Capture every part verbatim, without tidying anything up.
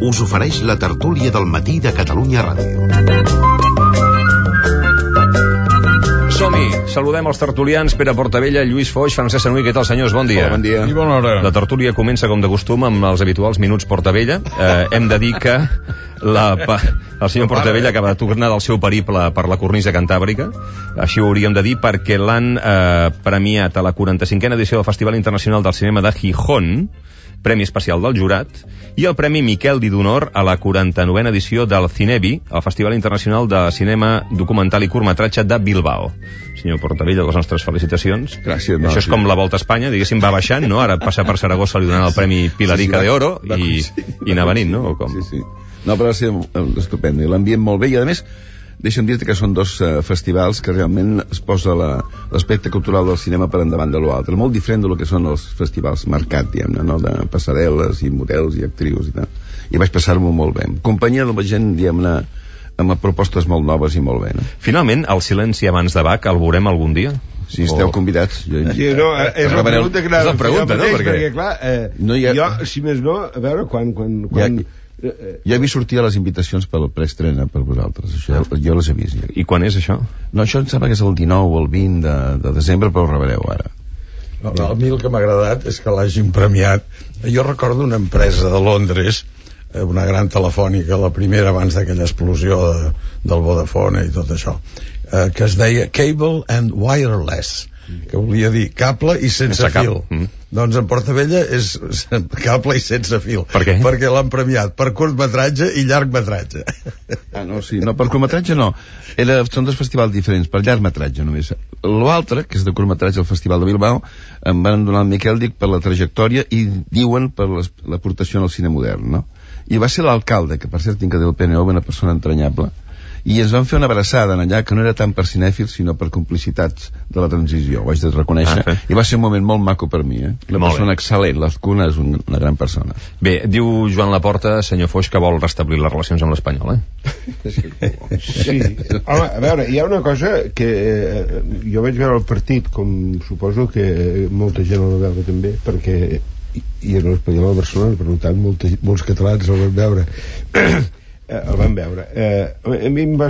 us ofereix la tertúlia del matí de Catalunya Ràdio. Som-hi, saludem els tertulians Pere Portabella, Lluís Foix, Francesc Sanui. Què tal, senyors? Bon dia. Oh, bon dia. I bona hora. La tertúlia comença com de costum amb els habituals minuts Portabella. Eh, hem de dir que la, el senyor Portabella acaba de tornar del seu periple per la cornisa cantàbrica. Així ho hauríem de dir perquè l'han eh, premiat a la quaranta-cinquena edició del Festival Internacional del Cinema de Gijón, premi especial del jurat, i el Premi Miquel Di d'Honor a la quaranta-novena edició del Cinebi, el Festival Internacional de Cinema Documental i Curtmetratge de Bilbao. Senyor Portabella, les nostres felicitacions. Gràcies. No, Això és sí. com la Volta a Espanya, diguéssim, va baixant, no? Ara passa per Saragossa, li donen el Premi Pilarica sí, sí, de Oro va, i, sí. i anar venint, no? O com? Sí, sí. No, però va ser estupend. L'ambient molt bé i, a més, deixa'm dir-te que són dos uh, festivals que realment es posa l'aspecte cultural del cinema per endavant de l'altre. Molt diferent del que són els festivals marcat, diguem-ne, no? De passarel·les i models i actrius i tal. I vaig passar-m'ho molt bé. En companyia de la gent, diguem-ne, amb propostes molt noves i molt bé, no? Finalment, el silenci abans de Bach el veurem algun dia? Si esteu convidats. Jo... Sí, no, és la pregunta que és la pregunta, no? Perquè, Perquè, perquè clar, eh, no ha... jo, si més no, a veure, quan... quan, quan... Ja, ja he vist sortir les invitacions per la preestrena per vosaltres. Això, jo, jo les he vist. Ja. I quan és això? No, això em sembla que és el dinou o el vint de, de desembre, però ho revereu ara. No, a mi el que m'ha agradat és que l'hagin premiat. Jo recordo una empresa de Londres, una gran telefònica, la primera abans d'aquella explosió de, del Vodafone i tot això, eh, que es deia Cable and Wireless, que volia dir cable i sense cap. fil. Mm. Doncs en Portabella és cable i sense fil. Per què? Perquè l'han premiat per curtmetratge i llargmetratge. Ah, no, sí, no, per curtmetratge no. Era, són dos festivals diferents, per llargmetratge només. L'altre, que és de curtmetratge, el Festival de Bilbao, em van donar el Miquel, dic, per la trajectòria i diuen per l'aportació al cine modern, no? I va ser l'alcalde, que per cert tinc que dir el P N O, una persona entranyable, i ens van fer una abraçada en allà que no era tant per cinèfils sinó per complicitats de la transició, ho haig de reconèixer, ah, i va ser un moment molt maco per mi, eh? Una molt persona bé. Excel·lent, l'Azcuna és un, una gran persona. Bé, diu Joan Laporta, senyor Foix, que vol restablir les relacions amb l'Espanyol, eh? Sí, home, a veure, hi ha una cosa que eh, jo vaig veure el partit, com suposo que molta gent el va veure també, perquè i en l'Espanyol a Barcelona, per tant molta, molts catalans el van veure el van veure eh, a mi em va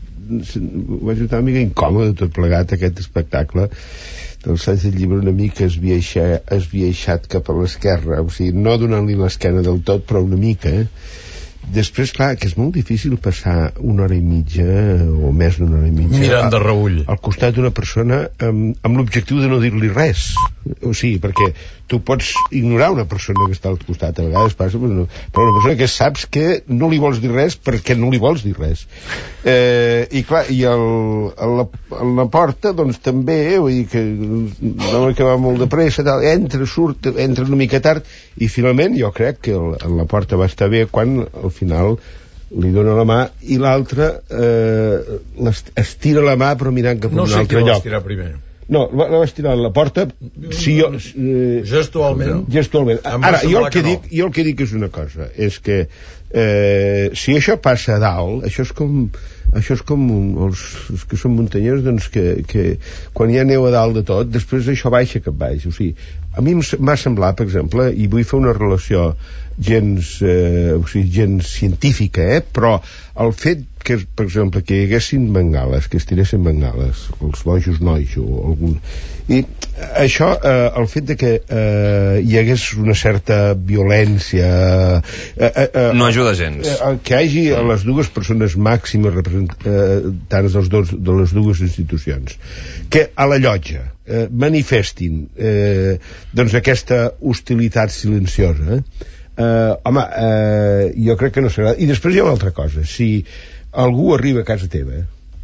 vaig notar una mica incòmode tot plegat aquest espectacle del Sánchez Llibre, una mica esbiaixat, esbiaixat cap a l'esquerra, o sigui, no donant-li l'esquena del tot, però una mica eh? Després, clar, que és molt difícil passar una hora i mitja o més d'una hora i mitja mirant de reull al costat d'una persona amb, amb l'objectiu de no dir-li res, o sigui, perquè tu pots ignorar una persona que està al costat, a vegades passa, però, no, però una persona que saps que no li vols dir res perquè no li vols dir res eh, i clar, i el, a, la, a la porta doncs també, vull dir que no que va molt de pressa, tal, entra, surt entra una mica tard i finalment jo crec que el, la porta va estar bé quan al final li dona la mà i l'altre eh, estira la mà però mirant cap a no un sé altre qui lloc. va estirar primer. No, la va estirar a la porta si jo, eh, gestualment gestualment. Ara, jo el, que dic, jo el que dic és una cosa, és que eh, si això passa a dalt, això és com això és com un, els, els que són muntanyers doncs que, que quan hi ha neu a dalt de tot, després això baixa cap baix, o sigui, a mi m'ha semblat, per exemple, i vull fer una relació gens, eh, o sigui, gens científica, eh? Però el fet que, per exemple, que hi haguessin bengales, que es tiressin bengales, els bojos nois o algun... I això, eh, el fet de que eh, hi hagués una certa violència... Eh, eh, eh, no ajuda gens. Eh, que hi hagi a les dues persones màximes representants dels dos, de les dues institucions, que a la llotja eh, manifestin eh, doncs aquesta hostilitat silenciosa, eh? Uh, home, uh, jo crec que no s'agrada. I després hi ha una altra cosa, si algú arriba a casa teva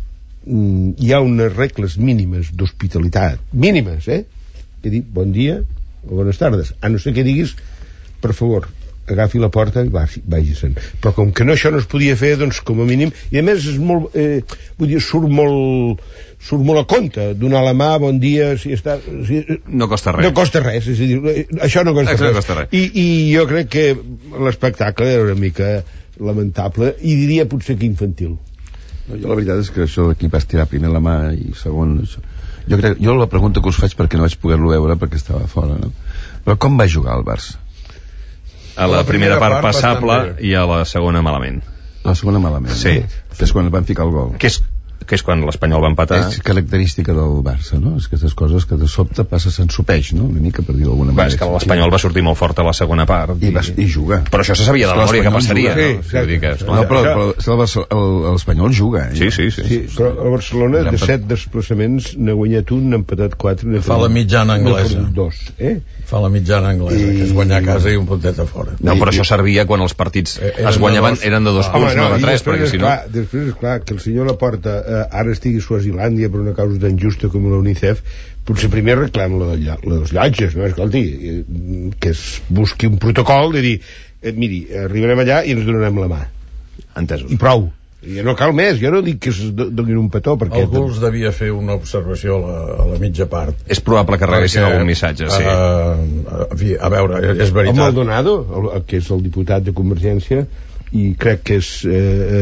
mm, hi ha unes regles mínimes d'hospitalitat, mínimes, eh? Que dir bon dia o bones tardes, a no ser que diguis per favor, agafi la porta i vagi-se'n. Però com que no, això no es podia fer, doncs com a mínim, i a més és molt, eh, vull dir, surt molt surt molt a compte, donar la mà, bon dia, si està... Si, no costa res. No costa res, és a dir, això no costa, això res. No costa res. I, I jo crec que l'espectacle era una mica lamentable, i diria potser que infantil. No, jo la veritat és que això d'aquí vas tirar primer la mà i segon... Això. Jo, crec, jo la pregunta que us faig perquè no vaig poder-lo veure perquè estava fora, no? Però com va jugar el Barça? a la, la primera, primera part, part passable i a la segona malament. La segona malament. Sí. Que és quan van ficar el gol. Que és, que és quan l'Espanyol va empatar. És característica del Barça, no? És aquestes coses que de sobte passa s'ensopeix, no? Una mica, per dir-ho d'alguna manera. Va, és que l'Espanyol va sortir molt fort a la segona part. I, i, va, i juga. Però això se sabia de la memòria que passaria. Sí, no? Sí, dir que, no, però, però l'Espanyol juga. Eh? Sí, sí, sí, sí, sí. Però el Barcelona, de set desplaçaments, n'ha guanyat un, n'ha empatat quatre... Fa la mitjana anglesa. Dos, eh? Fa la mitjana anglesa, I... que és guanyar a casa i un puntet a fora. No, però això servia quan els partits eh, es guanyaven, de dos... eren de dos punts, no de tres, perquè si no... Clar, després és clar que el senyor Laporta eh, ara estigui a Suazilàndia per una causa tan justa com la UNICEF, potser primer reclam la, de, la dels llotges, no? Escolti, eh, que es busqui un protocol de dir, eh, miri, arribarem allà i ens donarem la mà. Entesos. I prou. I no cal més, jo no dic que es donin un petó perquè... Algú els devia fer una observació a la, a la mitja part. És probable que rebessin algun missatge, sí. Uh, a, fi, a veure, és veritat. El Maldonado, el, que és el diputat de Convergència, i crec que és eh,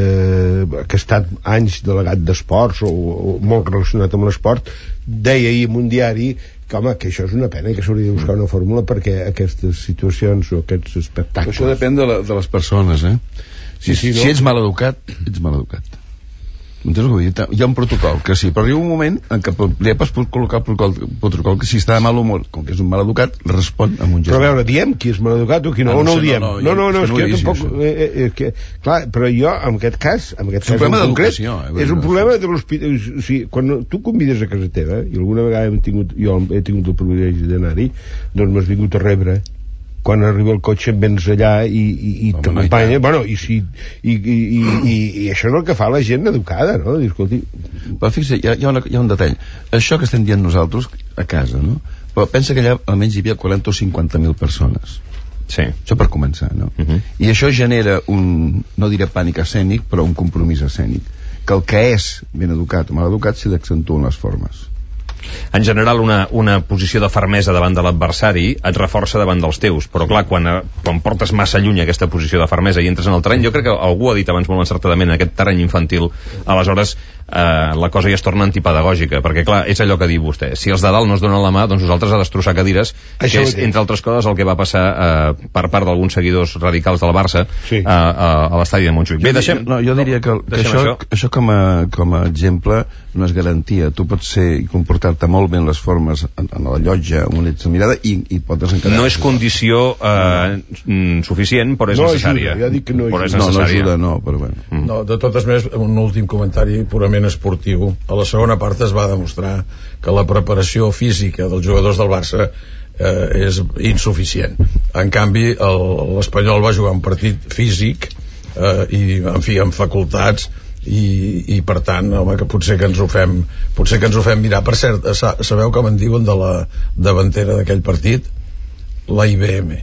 eh, que ha estat anys delegat d'esports o, o molt relacionat amb l'esport, deia ahir en un diari que, home, que això és una pena i que s'hauria de buscar una fórmula perquè aquestes situacions o aquests espectacles... Això depèn de, la, de les persones, eh? Si, sí, sí, no? Si ets mal educat, ets mal educat. Entens el que vull dir? Hi ha un protocol que sí, però arriba un moment en què li pots col·locar el protocol, protocol que si està de mal humor, com que és un mal educat, respon amb un gest. Però a veure, diem qui és mal educat o qui no, ah, no o no ho diem? No, no, no, no, no és que jo tampoc... Eh, eh, que, clar, però jo, en aquest cas, en aquest cas en concret, eh, és un problema de l'hospital... O sigui, quan tu convides a casa teva, i alguna vegada hem tingut, jo he tingut el privilegi d'anar-hi, doncs m'has vingut a rebre quan arriba el cotxe em vens allà i, i, i t'acompanya, bueno, i, si, i, i, i, i, i això és el que fa la gent educada, no? Dir, escolti... Però fixa, hi ha, hi, ha una, hi ha un detall. Això que estem dient nosaltres a casa, no? Però pensa que allà almenys hi havia quaranta o cinquanta mil persones. Sí. Això per començar, no? Uh -huh. I això genera un, no diré pànic escènic, però un compromís escènic. Que el que és ben educat o mal educat s'hi accentuen les formes. En general una, una posició de fermesa davant de l'adversari et reforça davant dels teus, però clar, quan, quan portes massa lluny aquesta posició de fermesa i entres en el terreny, jo crec que algú ha dit abans molt encertadament, en aquest terreny infantil, aleshores eh, la cosa ja es torna antipedagògica, perquè clar, és allò que diu vostè, si els de dalt no es donen la mà, doncs nosaltres a destrossar cadires, això que és, entre altres coses, el que va passar eh, per part d'alguns seguidors radicals del Barça, sí, a, a, a l'estadi de Montjuïc. Bé, deixem... No, jo diria que, que això, això. això com, a, com a exemple no és garantia. Tu pots ser i comportar-te molt bé en les formes, en, en la llotja, amb una mirada, i, i pots desencadenar. No és condició eh, no. suficient, però és no necessària. Ajuda, ja dic que no, però és no, no ajuda, no, però bueno. Mm. No, de totes maneres, un últim comentari purament esportiu. A la segona part es va demostrar que la preparació física dels jugadors del Barça eh, és insuficient. En canvi, l'Espanyol va jugar un partit físic eh, i, en fi, amb facultats i, i per tant, home, que potser que ens ho fem potser que ens ho fem mirar. Per cert, sabeu com en diuen de la davantera d'aquell partit? La I B M.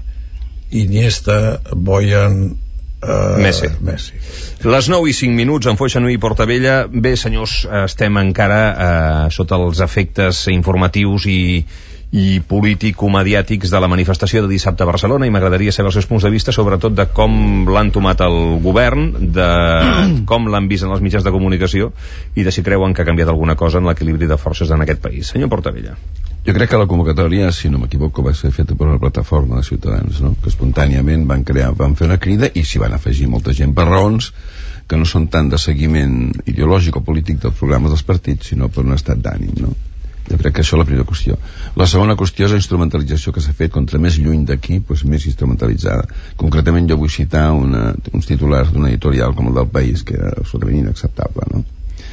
Iniesta, Boyan, Uh, Messi. Messi. Les nou i cinc minuts en Foixa, Nui i Portavella. Bé, senyors, estem encara eh, sota els efectes informatius i, i político-mediàtics de la manifestació de dissabte a Barcelona, i m'agradaria saber els seus punts de vista, sobretot de com l'han tomat el govern, de com l'han vist en els mitjans de comunicació i de si creuen que ha canviat alguna cosa en l'equilibri de forces en aquest país. Senyor Portavella. Jo crec que la convocatòria, si no m'equivoco, va ser feta per una plataforma de ciutadans, no? Que espontàniament van crear, van fer una crida i s'hi van afegir molta gent per raons que no són tant de seguiment ideològic o polític dels programes dels partits, sinó per un estat d'ànim, no? Jo crec que això és la primera qüestió. La segona qüestió és la instrumentalització que s'ha fet, contra més lluny d'aquí, doncs més instrumentalitzada. Concretament jo vull citar una, uns titulars d'una editorial com el del País, que era absolutament inacceptable, no?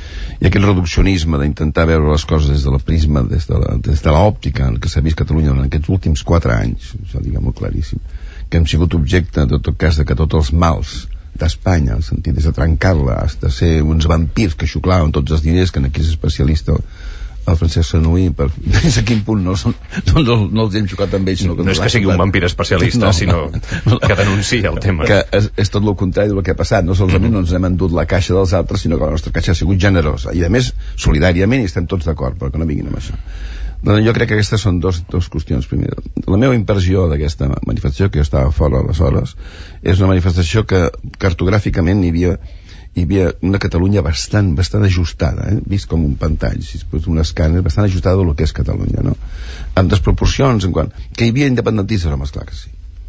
I aquest reduccionisme d'intentar veure les coses des de la prisma, des de la, des de l'òptica que s'ha vist Catalunya en aquests últims quatre anys, això diguem-ho claríssim, que hem sigut objecte, de tot cas, de que tots els mals d'Espanya, en el sentit de trencar-la, de ser uns vampirs que xuclaven tots els diners, que aquí és especialista el Francesc Sanui, per fins a quin punt no, són, no, no, no els hem xocat amb ells, sinó que no és que sigui un vampir especialista, no, sinó no, que denuncia el tema, que és, és tot el contrari del que ha passat. No solament mm-hmm. no ens hem endut la caixa dels altres, sinó que la nostra caixa ha sigut generosa i a més solidàriament, i estem tots d'acord, però que no vinguin amb això. Doncs jo crec que aquestes són dos, dos qüestions. Primer, la meva impressió d'aquesta manifestació, que jo estava fora aleshores, és una manifestació que cartogràficament hi havia hi havia una Catalunya bastant, bastant ajustada, eh? Vist com un pantall, si es pot un escàner, bastant ajustada del que és Catalunya, no? Amb desproporcions en quant que hi havia independentistes, home, esclar que sí,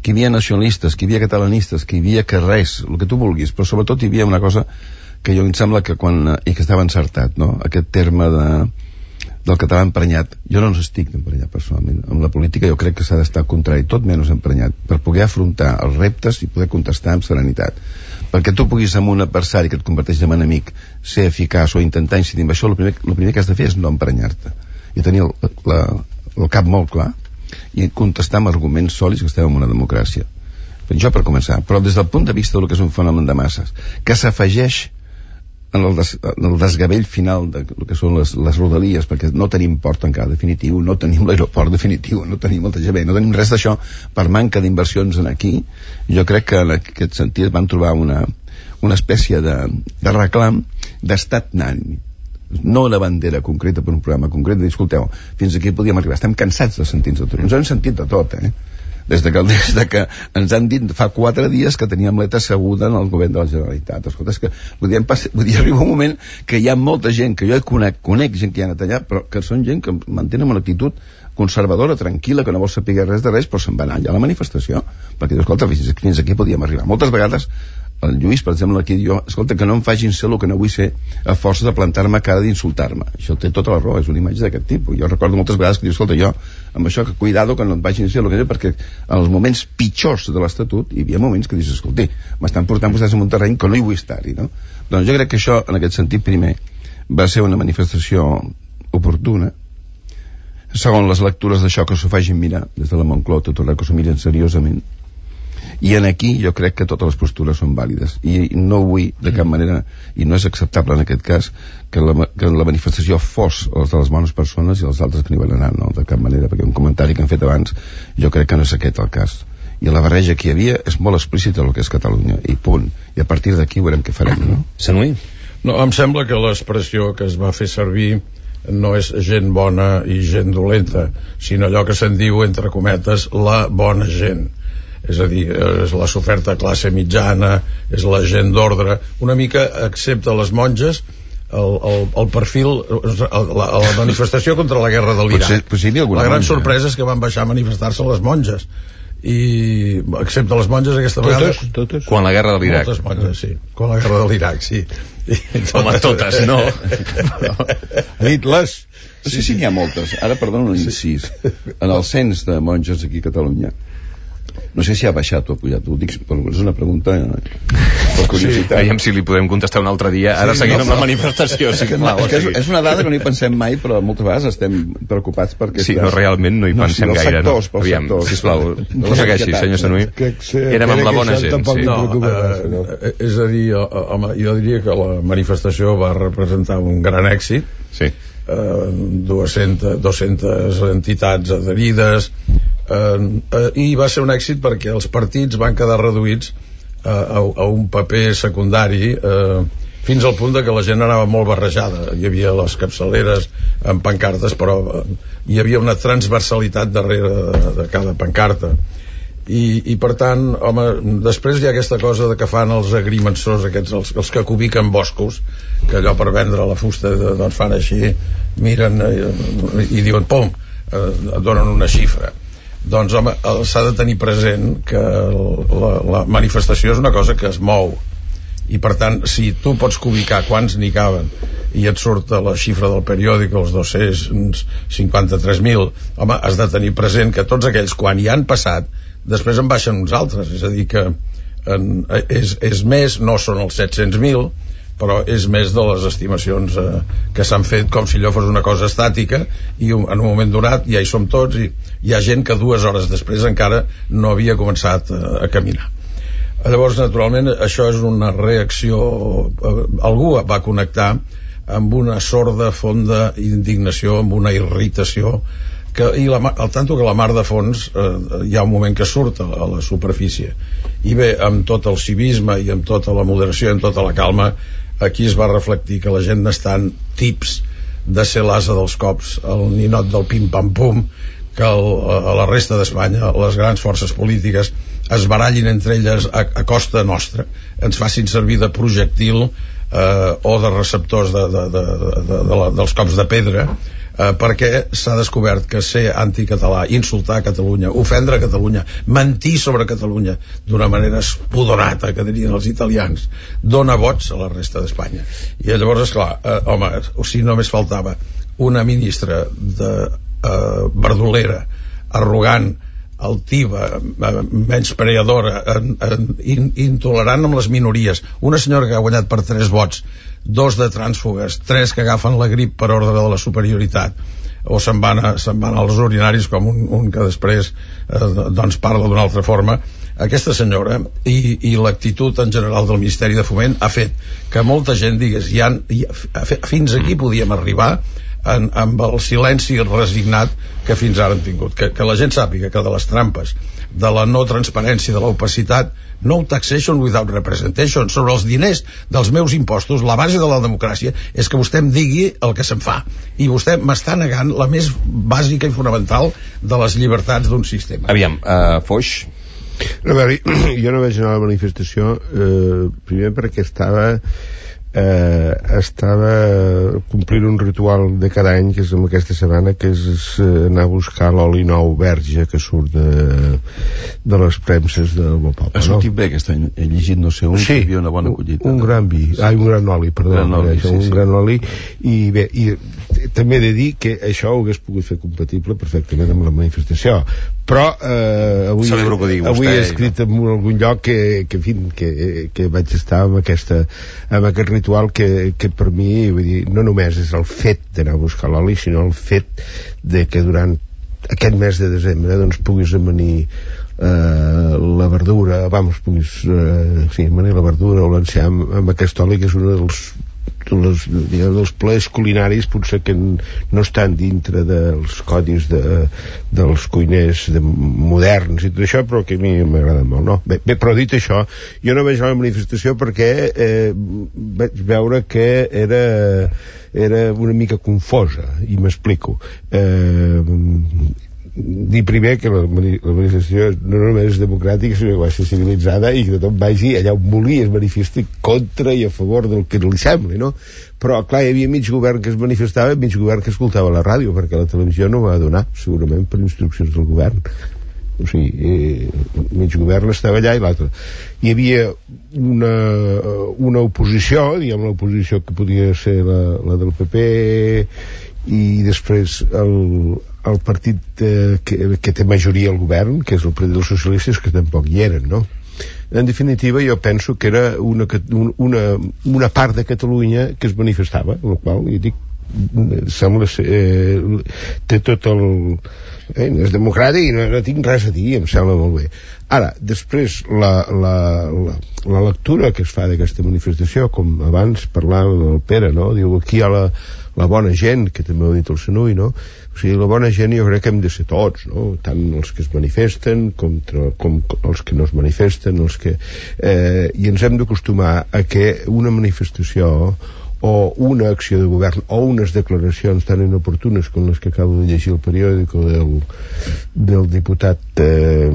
que hi havia nacionalistes, que hi havia catalanistes, que hi havia carrers, el que tu vulguis, però sobretot hi havia una cosa que jo em sembla que quan, i que estava encertat, no? Aquest terme de, del català emprenyat. Jo no estic emprenyat personalment. Amb la política jo crec que s'ha d'estar contrari, tot menys emprenyat, per poder afrontar els reptes i poder contestar amb serenitat. Perquè tu puguis amb un adversari que et converteix en enemic ser eficaç o intentar incidir en això, el primer, el primer que has de fer és no emprenyar-te i tenir el, la, el cap molt clar i contestar amb arguments sòlids, que estem en una democràcia. Jo per començar, però des del punt de vista del que és un fenomen de masses que s'afegeix en el, des, en el desgavell final de el que són les, les rodalies, perquè no tenim port encara definitiu, no tenim l'aeroport definitiu, no tenim el T G V, no tenim res d'això per manca d'inversions en aquí. Jo crec que en aquest sentit van trobar una, una espècie de, de reclam d'estat unànime, no una bandera concreta per un programa concret, de dir, escolteu, fins aquí podíem arribar, estem cansats de sentir-nos de tot, ens hem sentit de tot, eh? Des de, que, des de que ens han dit fa quatre dies que teníem l'ETA asseguda en el govern de la Generalitat. Escolta, és que podria, podria arribar un moment que hi ha molta gent, que jo conec, conec gent que hi ha anat allà, però que són gent que mantenen una actitud conservadora, tranquil·la, que no vol saber res de res, però se'n va anar allà a la manifestació, perquè diu, escolta, fins, fins aquí podíem arribar. Moltes vegades el Lluís, per exemple, aquí diu, escolta, que no em facin ser el que no vull ser a força de plantar-me a cara d'insultar-me. Això té tota la raó, és una imatge d'aquest tipus. Jo recordo moltes vegades que diu, escolta, jo, amb això, que cuidado, que no em vagin ser el que diu, perquè en els moments pitjors de l'Estatut hi havia moments que dius, escolta, m'estan portant vostès en un terreny que no hi vull estar-hi, no? Doncs jo crec que això, en aquest sentit, primer, va ser una manifestació oportuna. Segon, les lectures d'això que s'ho facin mirar, des de la Moncloa, tot el que s'ho miren seriosament. I en aquí jo crec que totes les postures són vàlides i no vull de cap manera, i no és acceptable en aquest cas, que la, que la manifestació fos els de les bones persones i els altres que n'hi van anar, no, de cap manera, perquè un comentari que hem fet abans jo crec que no és aquest el cas, i la barreja que hi havia és molt explícita del que és Catalunya i punt, i a partir d'aquí veurem què farem, no? Sanui? No, em sembla que l'expressió que es va fer servir no és gent bona i gent dolenta, sinó allò que se'n diu, entre cometes, la bona gent. És a dir, és la soferta classe mitjana, és la gent d'ordre, una mica, excepte les monges, el, el, el perfil, el, la, la manifestació contra la guerra de l'Iraq. Potser, potser la gran monja. sorpresa és que van baixar a manifestar-se les monges, i excepte les monges aquesta vegada totes, totes. Quan la guerra de l'Iraq. Moltes monges, sí, quan la guerra de l'Iraq, sí. I, home, totes, no. Ha dit les. No sé si n'hi ha moltes, ara perdona un incís, en el cens de monges aquí a Catalunya no sé si ha baixat o ha pujat, ho dic, però és una pregunta per curiositat. Sí, aviam si li podem contestar un altre dia, ara sí, seguim no, amb la manifestació, sí, és, clar, és, que és, és una dada que no hi pensem mai, però moltes vegades estem preocupats perquè... Sí, no, realment no hi no, pensem sí, gaire, sectors, no? Aviam, sectors, sisplau, no segueixi, senyor Sanui. Érem amb la bona gent, sí. No, eh, és a dir, home, jo diria que la manifestació va representar un gran èxit, sí. eh, dues-centes, dues-centes entitats adherides, Eh, eh, i va ser un èxit perquè els partits van quedar reduïts eh, a, a un paper secundari, eh, fins al punt de que la gent anava molt barrejada. Hi havia les capçaleres amb pancartes, però eh, hi havia una transversalitat darrere de, de cada pancarta, i, i per tant, home, després hi ha aquesta cosa de que fan els agrimensors aquests, els, els que cubiquen boscos, que allò per vendre la fusta de, doncs fan així, miren i, i diuen pum, eh, donen una xifra. Doncs home, s'ha de tenir present que la, la manifestació és una cosa que es mou, i per tant, si tu pots cubicar quants n'hi caben i et surt la xifra del periòdic, els dos-cents cinquanta-tres mil, home, has de tenir present que tots aquells, quan hi han passat, després en baixen uns altres, és a dir que en, és, és més, no són els set-cents mil, però és més de les estimacions eh, que s'han fet, com si allò fos una cosa estàtica, i en un moment donat ja hi som tots, i hi ha gent que dues hores després encara no havia començat eh, a caminar. Llavors, naturalment, això és una reacció, eh, algú va connectar amb una sorda, fonda indignació, amb una irritació, que, i la, al tanto que la mar de fons eh, hi ha un moment que surt a, a la superfície, i bé, amb tot el civisme i amb tota la moderació i amb tota la calma, aquí es va reflectir que la gent n'estan tips de ser l'asa dels cops, el ninot del pim-pam-pum, que el, a la resta d'Espanya les grans forces polítiques es barallin entre elles a, a costa nostra, ens facin servir de projectil eh, o de receptors de, de, de, de, de, de la, dels cops de pedra, eh, perquè s'ha descobert que ser anticatalà, insultar Catalunya, ofendre Catalunya, mentir sobre Catalunya d'una manera espudorata, que dirien els italians, dona vots a la resta d'Espanya. I llavors, esclar, eh, home, o sigui, només faltava una ministra de eh, verdolera, arrogant, altiva, menyspreadora, en, en, in, intolerant amb les minories, una senyora que ha guanyat per tres vots, dos de trànsfugues, tres que agafen la grip per ordre de la superioritat, o se'n van, a, se'n van als urinaris, com un, un que després eh, doncs parla d'una altra forma. Aquesta senyora i, i l'actitud en general del Ministeri de Foment ha fet que molta gent digués, hi han, hi, fins aquí podíem arribar en, amb el silenci resignat que fins ara hem tingut, que, que la gent sàpiga que de les trampes, de la no transparència, de l'opacitat, no taxation without representation, sobre els diners dels meus impostos, la base de la democràcia és que vostè em digui el que se'n fa, i vostè m'està negant la més bàsica i fonamental de les llibertats d'un sistema. Aviam, uh, Foix. A veure, jo no vaig anar a la manifestació eh, primer perquè estava eh, estava complint un ritual de cada any, que és amb aquesta setmana, que és eh, anar a buscar l'oli nou verge que surt de, de les premses del meu poble. Ha sortit no? bé aquest any, he llegit no sé un sí, que hi havia una bona collita. Un gran vi, ah, un gran oli, perdó, gran oli, sí, un sí. gran oli, i bé, i també he de dir que això ho hagués pogut fer compatible perfectament amb la manifestació, però eh, avui, que avui he escrit en algun lloc que, que, en fi, que, que vaig estar amb, aquesta, amb aquest ritual que, que per mi, vull dir, no només és el fet d'anar a buscar l'oli, sinó el fet de que durant aquest mes de desembre doncs puguis amanir eh, la verdura, vamos, puguis eh, sí, amanir la verdura o l'enciam amb, amb aquest oli, que és un dels dels, diguem, dels plaers culinaris potser que no estan dintre dels codis de, dels cuiners de, moderns i tot això, però que a mi m'agrada molt, no? Bé, bé, però dit això, jo no vaig a la manifestació perquè eh, vaig veure que era era una mica confosa, i m'explico. Eh, dir primer que la, la manifestació no només és democràtica, sinó que va ser civilitzada i que tothom vagi allà on vulgui es manifesti contra i a favor del que li sembli, no? Però clar, hi havia mig govern que es manifestava i mig govern que escoltava la ràdio, perquè la televisió no va donar, segurament per instruccions del govern. O sigui, eh, mig govern estava allà i l'altre. Hi havia una, una oposició, diguem l'oposició que podia ser la, la del P P, i després el, el partit eh, que, que té majoria al govern, que és el Partit dels Socialistes, que tampoc hi eren, no? En definitiva, jo penso que era una, una, una part de Catalunya que es manifestava, el qual, jo dic, sembla ser, eh, té tot el... Eh, no és democràtic i no, no tinc res a dir, em sembla molt bé. Ara, després, la, la, la, la lectura que es fa d'aquesta manifestació, com abans parlàvem amb el Pere, no? Diu, aquí hi ha la, la bona gent, que també ho ha dit el Sanui, no? O sigui, la bona gent jo crec que hem de ser tots, no? Tant els que es manifesten contra, com els que no es manifesten, els que... Eh, i ens hem d'acostumar a que una manifestació o una acció de govern o unes declaracions tan inoportunes com les que acabo de llegir al periòdic del, del diputat eh,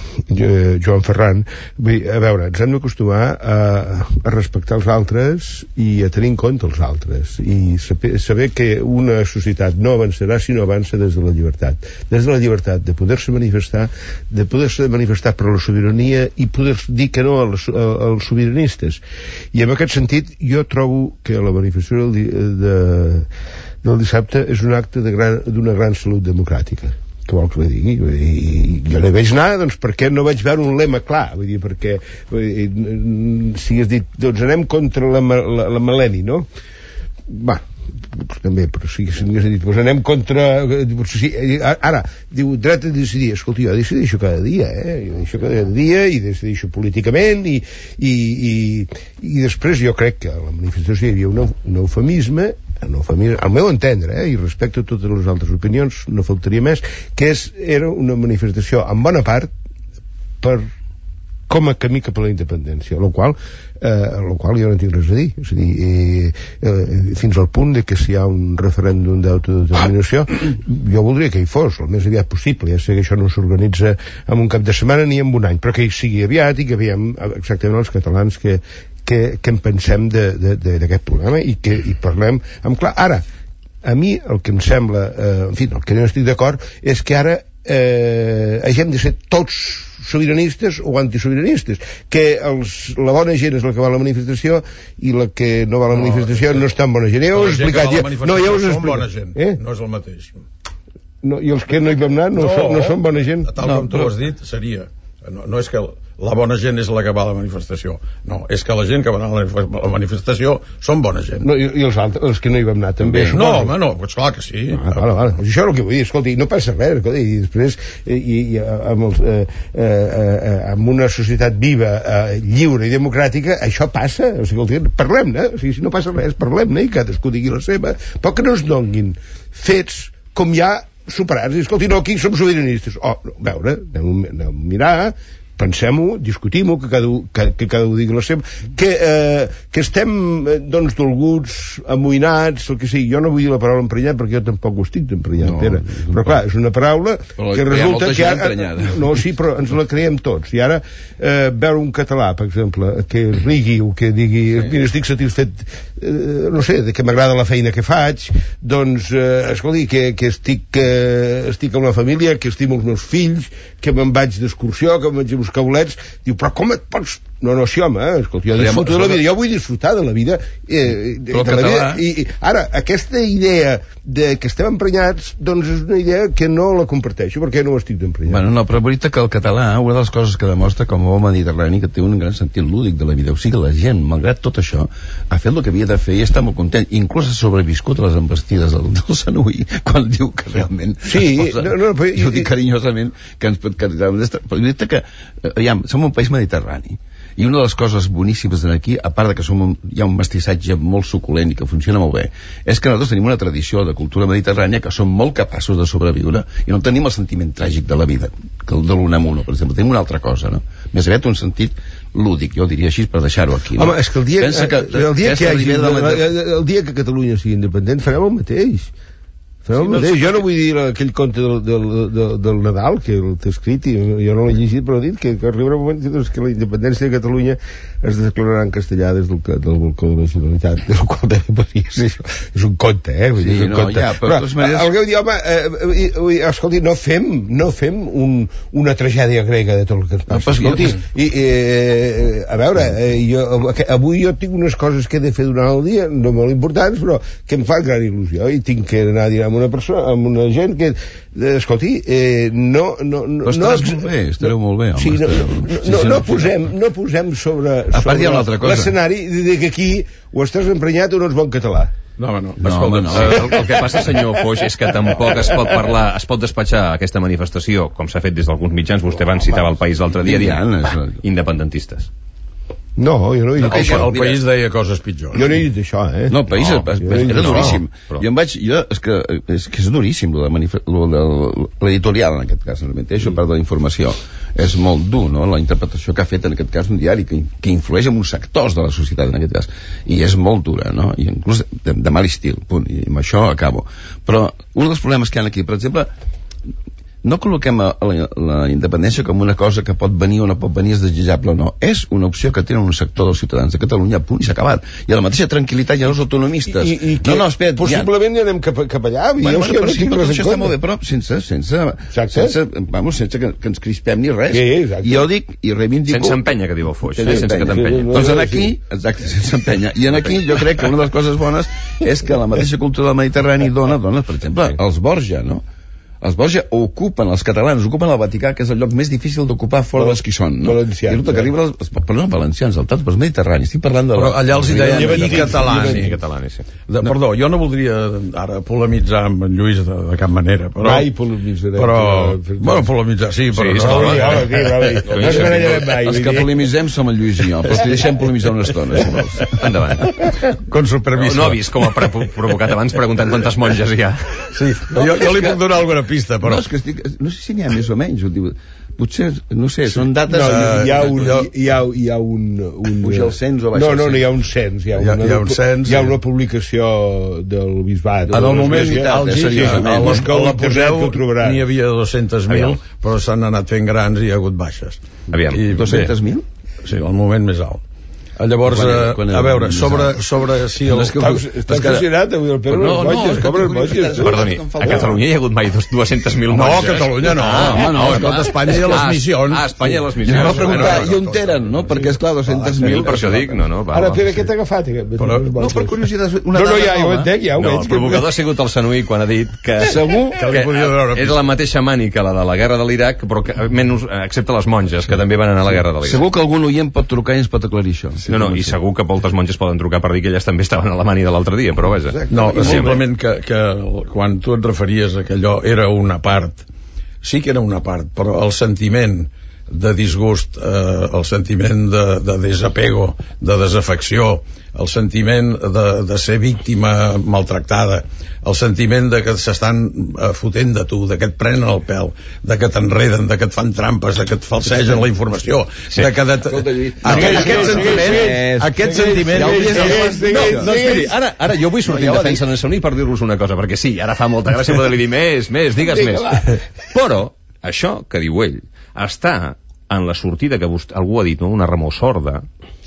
Joan Ferran, a veure, ens hem d'acostumar a, a respectar els altres i a tenir en compte els altres i saber, saber que una societat no avançarà si no avança des de la llibertat, des de la llibertat de poder-se manifestar, de poder-se manifestar per la sobirania i poder dir que no als, als sobiranistes. I en aquest sentit jo trobo que la manifestació del, de, del dissabte és un acte d'una gran, d'una gran salut democràtica, que vol que li digui, i, i jo no vaig anar doncs perquè no vaig veure un lema clar, vull dir, perquè dir, si has dit, doncs anem contra la, la, la Maleni, no? Va, també, però si hagués dit, doncs anem contra, sí, ara diu, dret a decidir, escolta, jo decideixo cada dia, eh? Jo decideixo cada dia i decideixo políticament i, i, i, i després jo crec que a la manifestació hi havia un, un eufemisme, un eufemisme al meu entendre, eh? I respecte a totes les altres opinions no faltaria més, que és, era una manifestació en bona part per com a camí cap a la independència, el qual, eh, el qual jo no tinc res a dir, és a dir, eh, eh, fins al punt de que si hi ha un referèndum d'autodeterminació, jo voldria que hi fos, el més aviat possible, ja sé que això no s'organitza en un cap de setmana ni en un any, però que hi sigui aviat i que veiem exactament els catalans que, que, que en pensem d'aquest problema i que hi parlem amb clar. Ara, a mi el que em sembla, eh, en fi, el que no estic d'acord és que ara eh, hagem de ser tots sobiranistes o antisobiranistes, que els, la bona gent és la que va a la manifestació i la que no va a la manifestació no, no és tan bona gent. Ja ho he explicat. Ja, no, ja us he explicat. Eh? No és el mateix. No, i els que no hi vam anar no, no, són, no són bona gent. Tal com no, tu però... has dit, seria... No, no és que la bona gent és la que va a la manifestació, no, és que la gent que va a la manifestació són bona gent. No, i, i els altres, els que no hi vam anar també. No, home, no, pues clar que sí. Ah, vale, vale. Això és el que vull dir, escolti, no passa res, escolti, i després i, i, amb, els, eh, eh, eh, amb una societat viva, eh, lliure i democràtica, això passa, o sigui, parlem-ne, o sigui, si no passa res, parlem-ne i cadascú digui la seva, però que no es donin fets com ja superats, i escolti, no, aquí som sobiranistes. Oh, a veure, anem, anem a mirar, pensem-ho, discutim-ho, que cada, que, que cada un digui la seva, que, eh, que estem, doncs, dolguts, amoïnats, el que sigui. Jo no vull dir la paraula emprenyat, perquè jo tampoc ho estic emprenyat, no, Pere. Però clar, és una paraula però que resulta que ara... No, sí, però ens la creiem tots. I ara, eh, veure un català, per exemple, que rigui o que digui, sí, mira, estic satisfet, eh, no sé, de que m'agrada la feina que faig, doncs, eh, escolti, que, que estic, eh, estic amb la família, que estimo els meus fills, que me'n vaig d'excursió, que me'n vaig a buscar bolets, diu, però com et pots... No, no, sí, home, escolta, jo disfruto de la vida, jo vull disfrutar de la vida, eh, de, de la vida, i, i ara, aquesta idea de que estem emprenyats, doncs és una idea que no la comparteixo, perquè no ho estic d'emprenyat. Bueno, no, però veritat que el català, una de les coses que demostra com a bon mediterrani, que té un gran sentit lúdic de la vida, o sigui, la gent, malgrat tot això, ha fet el que havia de fer i està molt content, inclús ha sobreviscut a les embestides del, del Sanui, quan diu que realment sí, posa, no, no, però, jo dic carinyosament que ens pot... Que, però veritat que, aviam, som un país mediterrani, i una de les coses boníssimes d'aquí, a part de que som un, hi ha un mestissatge molt suculent i que funciona molt bé, és que nosaltres tenim una tradició de cultura mediterrània que som molt capaços de sobreviure i no tenim el sentiment tràgic de la vida, que el de l'Unamuno, per exemple. Tenim una altra cosa, no? Més aviat un sentit lúdic, jo diria així, per deixar-ho aquí. No? Home, és que el dia, que, el, dia que, que hagi, el, el dia que Catalunya sigui independent farem el mateix. Sí, no, jo no vull dir aquell conte del, del, del, del Nadal que el té escrit i jo no l'he llegit, però he dit que, que arribarà un moment doncs, que la independència de Catalunya es declararà en castellà des del, del balcó de la Generalitat, del qual també podria ser això. És un conte, eh? Vull dir, sí, és un no, conte. Ja, però, però maneres... el que vull dir, home, eh, eh, escolti, no fem, no fem un, una tragèdia grega de tot el que ens passa. Escolti, i, eh, a veure, eh, jo, avui jo tinc unes coses que he de fer durant el dia, no molt importants, però que em fan gran il·lusió, i tinc que anar a dinar amb una persona, amb una gent que, eh, escolti, eh, no, no, no, però estaràs no, molt bé, estareu molt bé, home. Sí, no, no, no, no, posem, no posem sobre, sobre l'escenari de que aquí o estàs emprenyat o no ets bon català. No, no, no, escolta, no. El, el que passa, senyor Foix, és que tampoc es pot parlar, es pot despatxar aquesta manifestació, com s'ha fet des d'alguns mitjans, vostè van citar el País l'altre dia, dient, independentistes. No, jo no he dit no, això. El país deia coses pitjors. Jo no he dit això, eh? No, el país no, és, és, era duríssim. Però... Jo em vaig... Jo, és, que, és que és duríssim, l'editorial, en aquest cas, això part de la informació. És molt dur, no?, la interpretació que ha fet, en aquest cas, un diari que, que influeix en uns sectors de la societat, en aquest cas. I és molt dura, no?, i inclús de, de mal estil, punt. I amb això acabo. Però un dels problemes que hi ha aquí, per exemple... No col·loquem la, la independència com una cosa que pot venir o no pot venir, és desitjable o no. És una opció que tenen un sector dels ciutadans de Catalunya, punt, i s'ha acabat. I a la mateixa tranquil·litat hi ha els autonomistes. I, i que, no, no, espera, possiblement ja anem cap, cap allà. Bueno, bueno, però sí, però això està molt bé, però sense, sense, sense, vamos, sense que, que ens crispem ni res. Sí, I jo dic, i reivindico... Sense empenya, que diu el Foix, eh? Sense que t'empenya. Sí, doncs en aquí, exacte, sense empenya. I en aquí jo crec que una de les coses bones és que la mateixa cultura del Mediterrani dona, dona, per exemple, els Borja, no? Els Borja ocupen, els catalans ocupen el Vaticà, que és el lloc més difícil d'ocupar fora dels qui són, no? Valencians, I que arriba els, però no valencians, el tot, els mediterranis, estic parlant de... Però allà els hi deien i catalans. Sí, catalans, sí. De, perdó, jo no voldria ara polemitzar amb en Lluís de, de cap manera, però... Mai polemitzarem. Però, bueno, polemitzar, sí, però... Sí, no, no, no, sí, no, no es barallarem mai. Els que polemitzem som el Lluís i jo, però t'hi deixem polemitzar una estona, si vols. Endavant. Con su permiso. No, no ha vist com ha provocat abans preguntant quantes monges hi ha. Sí, jo, jo li puc donar alguna pista, però... No, és que estic, no sé si n'hi ha més o menys, potser, no sé, són dates... No, hi ha un... Hi ha, hi ha un, un puja el cens o baixa el cens? No, no, no, hi ha un cens. Hi ha, una, hi ha un cens. Hi ha una publicació del bisbat. En el moment, al G, a la poseu, n'hi havia dos-centes mil, però s'han anat fent grans i hi ha hagut baixes. Aviam, dos-centes mil? Sí, el moment més alt. Llavors, Quan- eh, quan a veure, era- sobre, sobre si el... Estàs estàs fascinat avui, el Pere, No, no, les boges, és que cobren tinc boges. curiositat. tu. Perdoni, a Catalunya hi ha hagut mai dues-centes mil No, a monges? Catalunya no. Ah, Home, no, a tot Espanya hi ha les Ah, missions. Ah, a Espanya hi ha les Jo missions. em va preguntar, Bueno, i on eren, no? Perquè, esclar, dos-centes mil... Per això dic, no, no. va, Ara, va. Pere, què t'ha agafat? Però- No, per curiositat, una No, no, dada ja, ja ho nova. entenc, ja ho No, veig. el provocador ha sigut el Sanui quan ha dit que... Segur que li podia veure és la mateixa mànica, la de la guerra de l'Iraq, però que, menys, excepte les monges, que també van anar a la guerra de l'Iraq. Segur que algun oient pot trucar i ens pot aclarir això. No, no, i segur que moltes monges poden trucar per dir que elles també estaven a Alemanya de l'altre dia, però vaja. No, I simplement que, que quan tu et referies a que allò era una part, sí que era una part, però el sentiment de disgust, eh, el sentiment de, de desapego, de desafecció, el sentiment de, de ser víctima maltractada, el sentiment de que s'estan eh, fotent de tu, de que et prenen el pèl, de que t'enreden, de que et fan trampes, de que et falsegen la informació, Sí. de que... De, aquest, aquest sentiment, aquest sentiment... Ja ho dius, ja ho No, no, esperi, ara, ara jo vull sortir No, en ja ho defensa de Sauni per dir-vos una cosa, perquè sí, ara fa molta gràcia poder-li dir més, més, digues Vinga, més. va. Però, això que diu ell, està en la sortida que vostè, algú ha dit, no? Una remor sorda,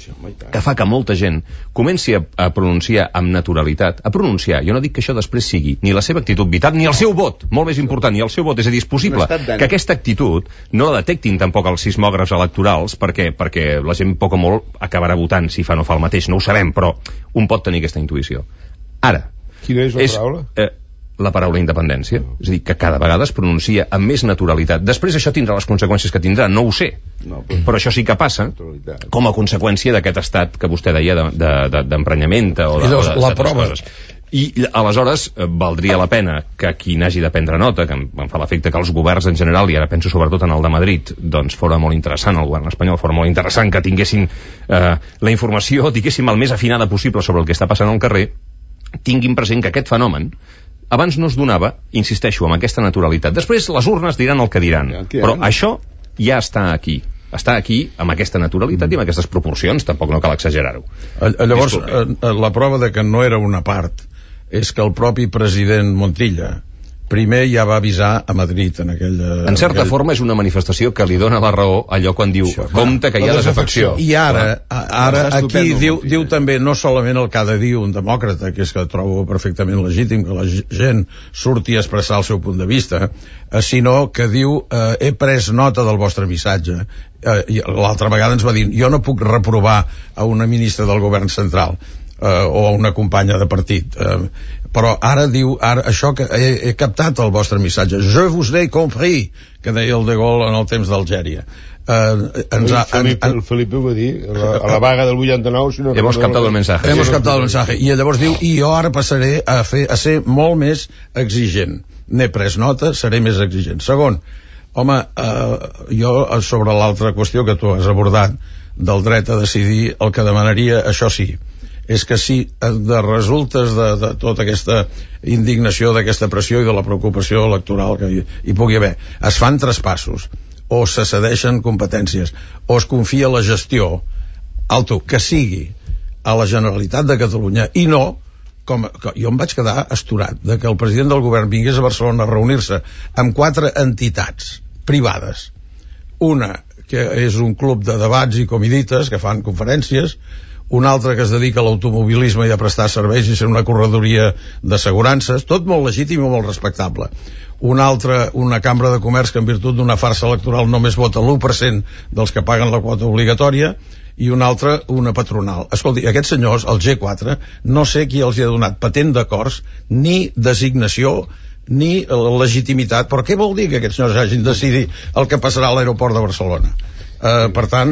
que fa que molta gent comenci a, a pronunciar amb naturalitat, a pronunciar, jo no dic que això després sigui ni la seva actitud vital, ni el seu vot, molt més important, ni el seu vot, és a dir, és possible que aquesta actitud no la detectin tampoc els sismògrafs electorals, perquè, perquè la gent poc o molt acabarà votant si fa o no fa el mateix, no ho sabem, però un pot tenir aquesta intuïció. Ara, Quina és la paraula? Eh, la paraula independència, és a dir, que cada vegada es pronuncia amb més naturalitat. Després això tindrà les conseqüències que tindrà, no ho sé, No, però, però això sí que passa Naturalitat. com a conseqüència d'aquest estat que vostè deia d'emprenyament de, de, de, o de, I doncs, o de, la d'altres prova. coses. I aleshores eh, valdria la pena que qui n'hagi de prendre nota, que em, em fa l'efecte que els governs en general, i ara penso sobretot en el de Madrid, doncs fora molt interessant, el govern espanyol fora molt interessant que tinguessin eh, la informació, diguéssim, el més afinada possible sobre el que està passant al carrer, tinguin present que aquest fenomen abans no es donava, insisteixo, amb aquesta naturalitat. Després les urnes diran el que diran, Ja, que però ja. això ja està aquí. Està aquí amb aquesta naturalitat i amb aquestes proporcions, tampoc no cal exagerar-ho. Eh, Llavors, Disculpi. eh, la prova de que no era una part és que el propi president Montilla primer ja va avisar a Madrid en aquella... En certa aquell... forma és una manifestació que li dona la raó allò quan diu Això, compte que hi ha la desafecció. I ara, a- ara Està aquí estupendo, diu, Montilla. diu també no solament el que ha de dir un demòcrata, que és que trobo perfectament legítim que la g- gent surti a expressar el seu punt de vista, eh, sinó que diu eh, he pres nota del vostre missatge. Eh, i l'altra vegada ens va dir jo no puc reprovar a una ministra del govern central eh, o a una companya de partit, eh, però ara diu ara, això que he, he captat el vostre missatge, je vous l'ai compris, que deia el de Gaulle en el temps d'Algèria. Eh, ens ha, en, Felipe, en, el Felipe ho va dir a la, a la vaga del vuitanta-nou, si no Hemos recordo captado el malament. mensaje. Hemos captado el mensaje. I llavors diu, i jo ara passaré a, fer, a ser molt més exigent. N'he pres nota, seré més exigent. Segon, home, eh, jo sobre l'altra qüestió que tu has abordat, del dret a decidir, el que demanaria, això sí, és que si de resultes de, de tota aquesta indignació, d'aquesta pressió i de la preocupació electoral que hi, hi pugui haver, es fan traspassos, o se cedeixen competències, o es confia la gestió, alto, que sigui a la Generalitat de Catalunya, i no, com que jo em vaig quedar astorat de que el president del govern vingués a Barcelona a reunir-se amb quatre entitats privades. Una, que és un club de debats i comidites que fan conferències, un altre que es dedica a l'automobilisme i a prestar serveis i ser una corredoria d'assegurances, tot molt legítim i molt respectable. Un altre, una cambra de comerç que en virtut d'una farsa electoral només vota l'u per cent dels que paguen la quota obligatòria, i un altre, una patronal. Escolti, aquests senyors, el G quatre, no sé qui els hi ha donat patent d'acords, ni designació, ni legitimitat. Però què vol dir que aquests senyors hagin de decidir el que passarà a l'aeroport de Barcelona? Uh, per tant,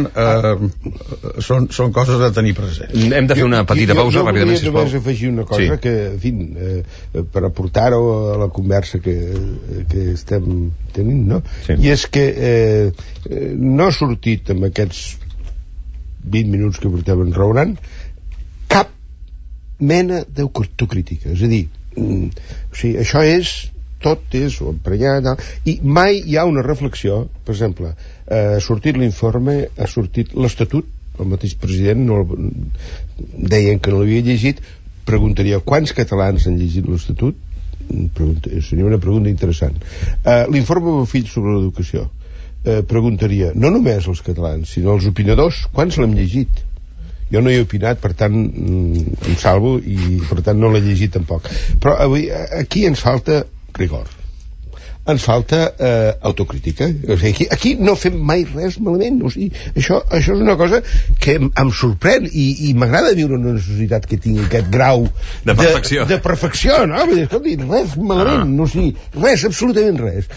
uh, són, són coses a tenir present. Hem de fer una petita jo, pausa, jo, ràpidament, jo sisplau. només afegir una cosa Sí. que, en fi, eh, per aportar-ho a la conversa que, que estem tenint, no? Sí. I és que eh, eh, no ha sortit amb aquests vint minuts que portem enraonant cap mena d'autocrítica. És a dir, mm, o sigui, això és tot és emprenyat, no? I mai hi ha una reflexió. Per exemple, eh, ha sortit l'informe, ha sortit l'Estatut, el mateix president no, deien que no l'havia llegit. Preguntaria quants catalans han llegit l'Estatut? Pregunta, seria una pregunta interessant. eh, l'informe del meu fill sobre l'educació, eh, preguntaria no només els catalans sinó els opinadors, quants l'hem llegit? jo no hi he opinat, per tant em salvo i per tant no l'he llegit tampoc, però avui aquí ens falta rigor, ens falta eh, autocrítica. O sigui, aquí, aquí no fem mai res malament. O sigui, això, això és una cosa que em, em sorprèn i, i m'agrada viure en una societat que tingui aquest grau de perfecció, de, de perfecció, no? Vull dir, escolti, res malament, ah. no, o sigui, res, absolutament res.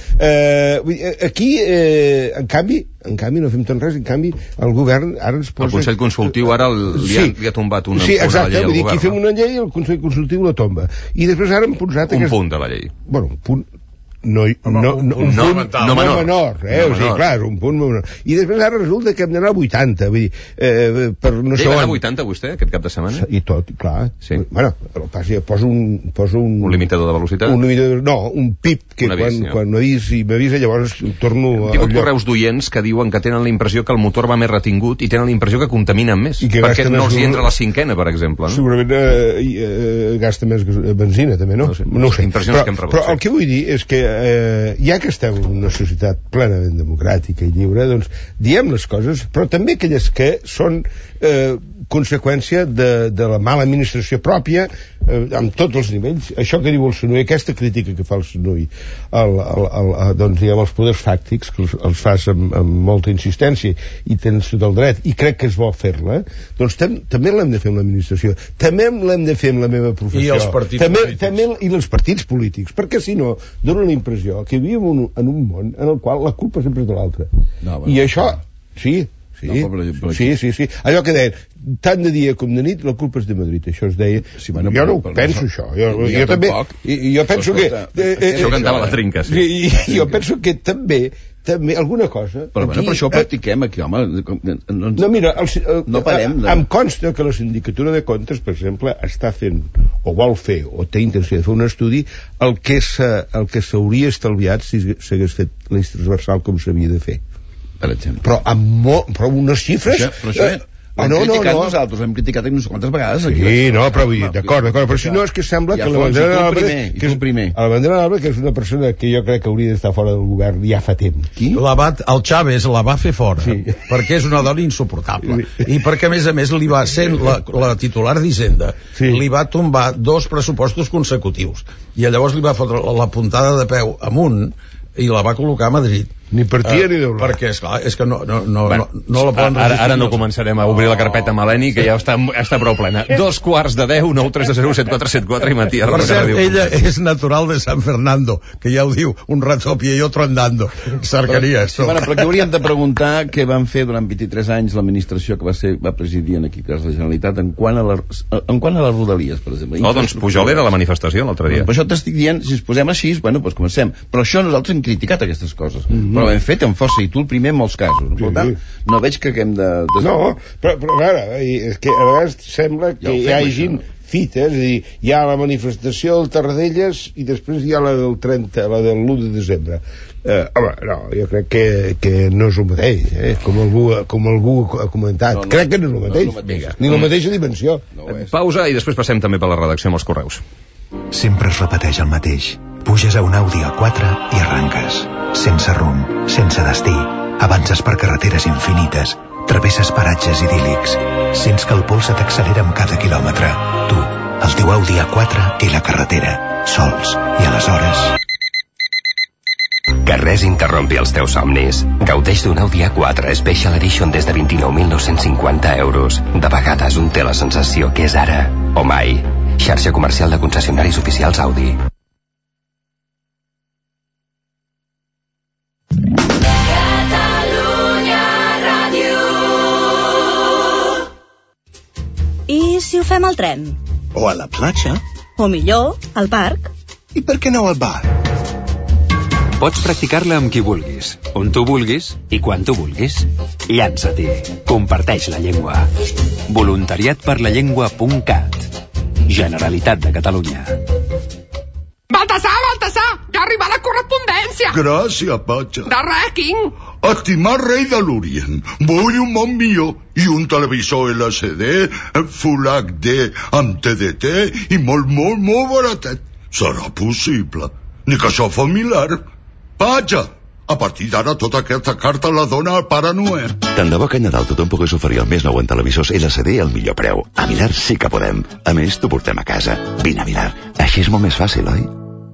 Eh, aquí, eh, en canvi, en canvi no fem tant res, en canvi el govern ara ens posa... El Consell Consultiu ara el, li, ha, li ha tombat una, sí, exacte, una llei al vull dir, govern. aquí fem una llei i el Consell Consultiu la tomba. I després ara hem posat... Un aquest... punt de la llei. Bueno, un punt... No, no, no, un no, punt no, no menor, menor, eh? no o sigui, menor. clar, un punt menor. I després ara resulta que hem d'anar a vuitanta, vull dir, eh, per no sé on. on. A vuitanta vostè, aquest cap de setmana? I tot, clar. Sí. Bueno, el pas, poso un... Poso un, un limitador de velocitat? Un limitador, no, un pip, que un avís, quan, ja. quan m'avís i m'avisa, llavors torno Hem al tingut lloc. correus d'oients que diuen que tenen la impressió que el motor va més retingut i tenen la impressió que contaminen més, I que perquè gasta no més els hi entra gas- la cinquena, per exemple. No? Segurament eh, eh, gasta més gas- benzina, també, no? No sé, no ho sé. impressions Però, que hem rebut, però sí. el que vull dir és que eh, ja que estem en una societat plenament democràtica i lliure, doncs diem les coses, però també aquelles que són eh, conseqüència de, de la mala administració pròpia eh, amb tots els nivells. Això que diu el Senui, aquesta crítica que fa el Senui el, el, el, el, doncs, diguem, els poders fàctics, que els, els fas amb, amb molta insistència i tens tot el dret, i crec que és bo fer-la, doncs tam, també l'hem de fer amb l'administració, també l'hem de fer amb la meva professió. I els partits també, polítics. també, I els partits polítics, perquè si no, dona la impressió que vivim en un, en un món en el qual la culpa sempre és de l'altre. No, bueno, I això, sí, sí, no, però, però, sí, sí, sí. Allò que deien, tant de dia com de nit, la culpa és de Madrid, això es deia. Sí, bueno, jo no ho però, penso, però, això. Jo, jo, jo, jo també, tampoc. i, i jo penso Però, que... escolta, eh, eh, Això cantava la trinca, sí. I, i jo penso que també, també alguna cosa... Però, bueno, per això ho practiquem aquí, home. No, No, mira, el, el, No parem de- em consta que la Sindicatura de Comptes, per exemple, està fent, o vol fer, o té intenció de fer un estudi, el que s'ha- el que s'hauria estalviat si s'hagués fet l'eix transversal com s'havia de fer. per exemple. Però amb, mo, però amb unes xifres... Això, però això, eh, Ah, L'hem no, no, criticat no. nosaltres, l'hem criticat no sé quantes vegades. Aquí. Sí, no, però vull dir, d'acord, d'acord, però si no és que sembla Ja que la fons, bandera i tu el d'Alba, primer, i que tu és, el primer. la bandera d'Alba, que és una persona que jo crec que hauria d'estar fora del govern ja fa temps. Qui? La va, el Chávez la va fer fora, Sí. perquè és una dona insuportable. I perquè, a més a més, li va ser la, la titular d'Hisenda, Sí. li va tombar dos pressupostos consecutius. I llavors li va fotre la puntada de peu amunt i la va col·locar a Madrid. Ni partia ni deu. Perquè, esclar, és que no, no, no, Bueno, no, no la poden ara, ara no resistir. començarem a obrir la carpeta Maleni, que ja està, està prou plena. Dos quarts de deu, nou tres zero set quatre set quatre i Matías. Per Roca cert, Ràdio. ella és natural de San Fernando, que ja ho diu, un rato a pie y otro andando. Cercaria, Sí, bueno, però que hauríem de preguntar què van fer durant vint-i-tres anys l'administració que va ser va presidir en aquí, que és la Generalitat, en quant a, la, en quant a les rodalies, per exemple. Oh, doncs Pujol era a la manifestació l'altre dia. Per això t'estic dient, si ens posem així, bueno, doncs comencem. Però això nosaltres hem criticat aquestes coses. Mm-hmm. Però ho hem fet amb força, i tu el primer en molts casos. Per tant, no veig que haguem de... de... No, però, però a veure, és que a vegades sembla que Ja ho hi fem, hagin això. fites, és a dir, hi ha la manifestació del Tarradellas i després hi ha la del trenta, la del l'u de desembre. Eh, home, no, jo crec que, que no és el mateix, eh? com, algú, com algú ha comentat. No, no, crec que no és el mateix, no és el mateix. ni la mateixa dimensió. No ho és. Pausa i després passem també per la redacció amb els correus. Sempre es repeteix el mateix. Puges a un Audi A quatre i arranques. Sense rumb, sense destí. Avances per carreteres infinites. Travesses paratges idíl·lics. Sents que el pols se t'accelera amb cada quilòmetre. Tu, el teu Audi A quatre i la carretera. Sols. I aleshores... Que res interrompi els teus somnis. Gaudeix d'un Audi A quatre Special Edition des de vint-i-nou mil nou-cents cinquanta euros. De vegades un té la sensació que és ara o mai. Xarxa comercial de concessionaris oficials Audi. I si ho fem al tren? O a la platja. O millor, al parc? I per què no al bar? Pots practicar-la amb qui vulguis, on tu vulguis i quan tu vulguis. Llança-t'hi. Comparteix la llengua. Voluntariat per la llengua punt cat. Generalitat de Catalunya. Baltasar, Baltasar, ja ha arribat la correspondència. Gràcies, Patxa. De res, King. Estimat rei de l'Orient, vull un món millor i un televisor L C D, Full H D amb T D T i molt, molt, molt baratet. Serà possible? Ni que això familiar. Patxa, A partir d'ara tota aquesta carta la dona al Pare Noel. Tant de bo que Nadal tothom pogués oferir el més nou en televisors L C D al millor preu. A Vilar sí que podem. A més, t'ho portem a casa. Vine a Vilar. Així és molt més fàcil, oi?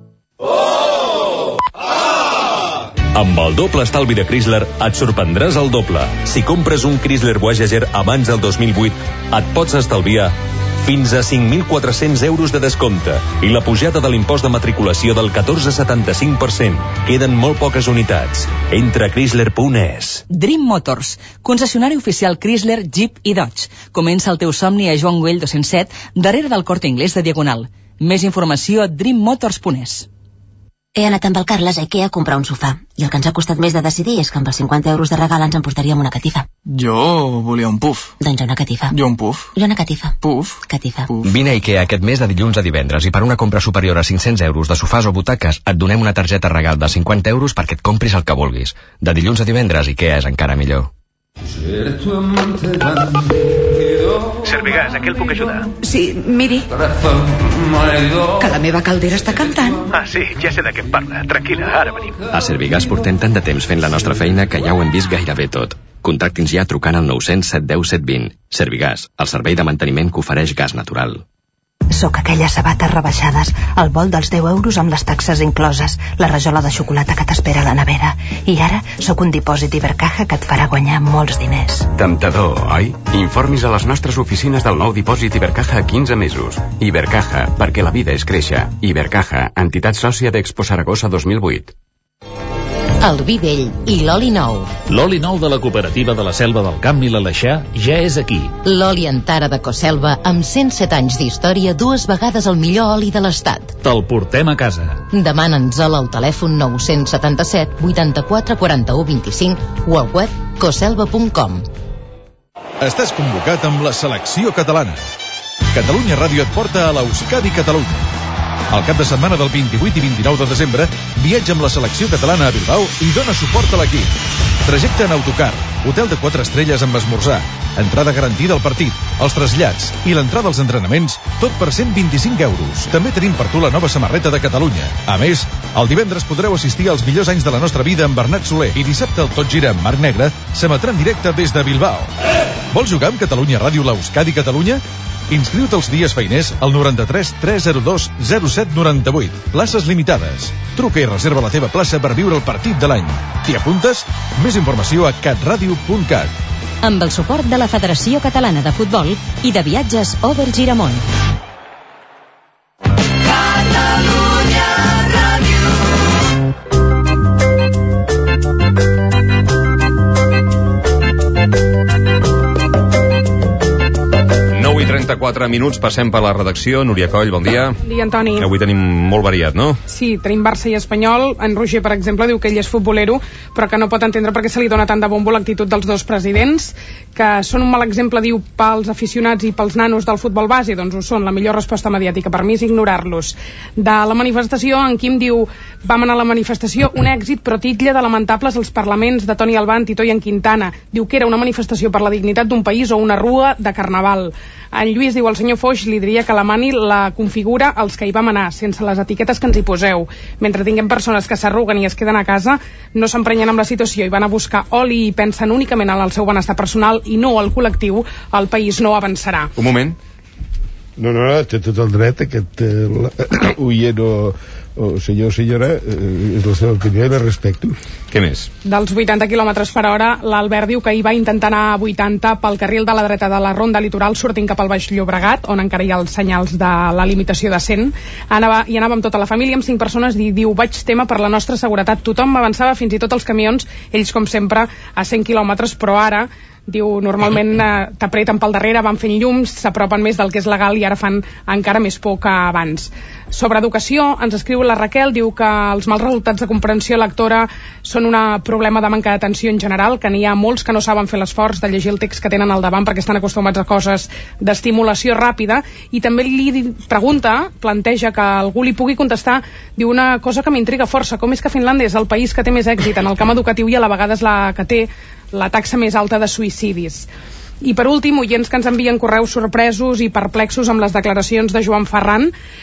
Amb el doble estalvi de Chrysler et sorprendràs el doble. Si compres un Chrysler Voyager abans del dos mil vuit, et pots estalviar fins a cinc mil quatre-cents euros de descompte i la pujada de l'impost de matriculació del catorze coma setanta-cinc per cent. Queden molt poques unitats. Entra a chrysler punt es. Dream Motors, concessionari oficial Chrysler, Jeep i Dodge. Comença el teu somni a Joan Güell dos-cents set, darrere del Corte Inglés de Diagonal. Més informació a dream motors punt es. He anat amb el Carles a Ikea a comprar un sofà i el que ens ha costat més de decidir és que amb els cinquanta euros de regal ens emportaríem una catifa. Jo volia un puf. Doncs una catifa. Jo un puf. Jo una catifa. Puf. Catifa. Puf. Vine a Ikea aquest mes de dilluns a divendres i per una compra superior a cinc-cents euros de sofàs o butaques et donem una targeta regal de cinquanta euros perquè et compris el que vulguis. De dilluns a divendres Ikea és encara millor. Servigàs, a què el puc ajudar? Sí, miri, que la meva caldera està cantant. Ah, sí, ja sé de què em parla. Tranquil·la, ara venim. A Servigàs portem tant de temps fent la nostra feina que ja ho hem vist gairebé tot. Contacti'ns ja trucant al nou cents set deu set vint. Servigàs, el servei de manteniment que ofereix gas natural. Sóc aquelles sabates rebaixades, el vol dels deu euros amb les taxes incloses, la rajola de xocolata que t'espera a la nevera. I ara sóc un dipòsit Ibercaja que et farà guanyar molts diners. Temptador, oi? Informis a les nostres oficines del nou dipòsit Ibercaja a quinze mesos. Ibercaja, perquè la vida és créixer. Ibercaja, entitat sòcia d'Expo Saragossa dos mil vuit. El vi vell i l'oli nou. L'oli nou de la cooperativa de la Selva del Camp i l'Aleixar ja és aquí. L'oli Antara de Coselva, amb cent set anys d'història, dues vegades el millor oli de l'estat. Te'l portem a casa. Demana'ns-el al telèfon nou set set vuitanta-quatre quaranta-u vint-i-cinc o al web coselva punt com. Estàs convocat amb la selecció catalana. Catalunya Ràdio et porta a l'Euskadi Catalunya. El cap de setmana del vint-i-vuit i vint-i-nou de desembre viatja amb la selecció catalana a Bilbao i dona suport a l'equip. Trajecte en autocar, hotel de quatre estrelles amb esmorzar, entrada garantida al partit, els trasllats i l'entrada als entrenaments, tot per cent vint-i-cinc euros. També tenim per tu la nova samarreta de Catalunya. A més, el divendres podreu assistir als millors anys de la nostra vida amb Bernat Soler i dissabte el Tot Gira amb Marc Negre s'emetrà en directe des de Bilbao. Vols jugar amb Catalunya Ràdio l'Euskadi Catalunya? Inscriu-te els dies feiners al noranta-tres tres zero dos zero set noranta-vuit. Places limitades. Truca i reserva la teva plaça per viure el partit de l'any. T'hi apuntes? Més informació a catradio punt cat. Amb el suport de la Federació Catalana de Futbol i de Viatges Over Giramont. trenta-quatre minuts, passem per la redacció. Núria Coll, bon dia. Bon dia, Antoni. Avui tenim molt variat, no? Sí, tenim Barça i Espanyol. En Roger, per exemple, diu que ell és futbolero, però que no pot entendre per què se li dona tant de bombo l'actitud dels dos presidents, que són un mal exemple, diu, pels aficionats i pels nanos del futbol base. Doncs ho són. La millor resposta mediàtica per mi és ignorar-los. De la manifestació, en Quim diu: vam anar a la manifestació, un èxit, però titlla de lamentables els parlaments de Toni Albán, Tito i en Quintana. Diu que era una manifestació per la dignitat d'un país o una rua de carnaval. En Lluís diu: el senyor Foix li diria que la mani la configura els que hi vam anar, sense les etiquetes que ens hi poseu. Mentre tinguem persones que s'arruguen i es queden a casa, no s'emprenyen amb la situació i van a buscar oli i pensen únicament en el seu benestar personal i no al col·lectiu, el país no avançarà. Un moment. No, no, no, té tot el dret aquest eh, oient o, o senyor o senyora, eh, és la seva opinió i la respecto. Què més? Dels vuitanta quilòmetres per hora, l'Albert diu que hi va intentar anar a vuitanta pel carril de la dreta de la ronda litoral sortint cap al Baix Llobregat, on encara hi ha els senyals de la limitació de cent. Anava, hi anava amb tota la família, amb cinc persones, i diu: vaig tema per la nostra seguretat. Tothom avançava, fins i tot els camions, ells com sempre a cent quilòmetres, però ara diu, normalment eh, t'apreten pel darrere, van fent llums, s'apropen més del que és legal i ara fan encara més por que abans. Sobre educació, ens escriu la Raquel, diu que els mals resultats de comprensió lectora són un problema de manca d'atenció en general, que n'hi ha molts que no saben fer l'esforç de llegir el text que tenen al davant perquè estan acostumats a coses d'estimulació ràpida, i també li pregunta, planteja que algú li pugui contestar, diu una cosa que m'intriga força: com és que Finlàndia és el país que té més èxit en el camp educatiu i a la vegada és la que té la taxa més alta de suïcidis. I per últim, oients que ens envien correus sorpresos i perplexos amb les declaracions de Joan Ferran.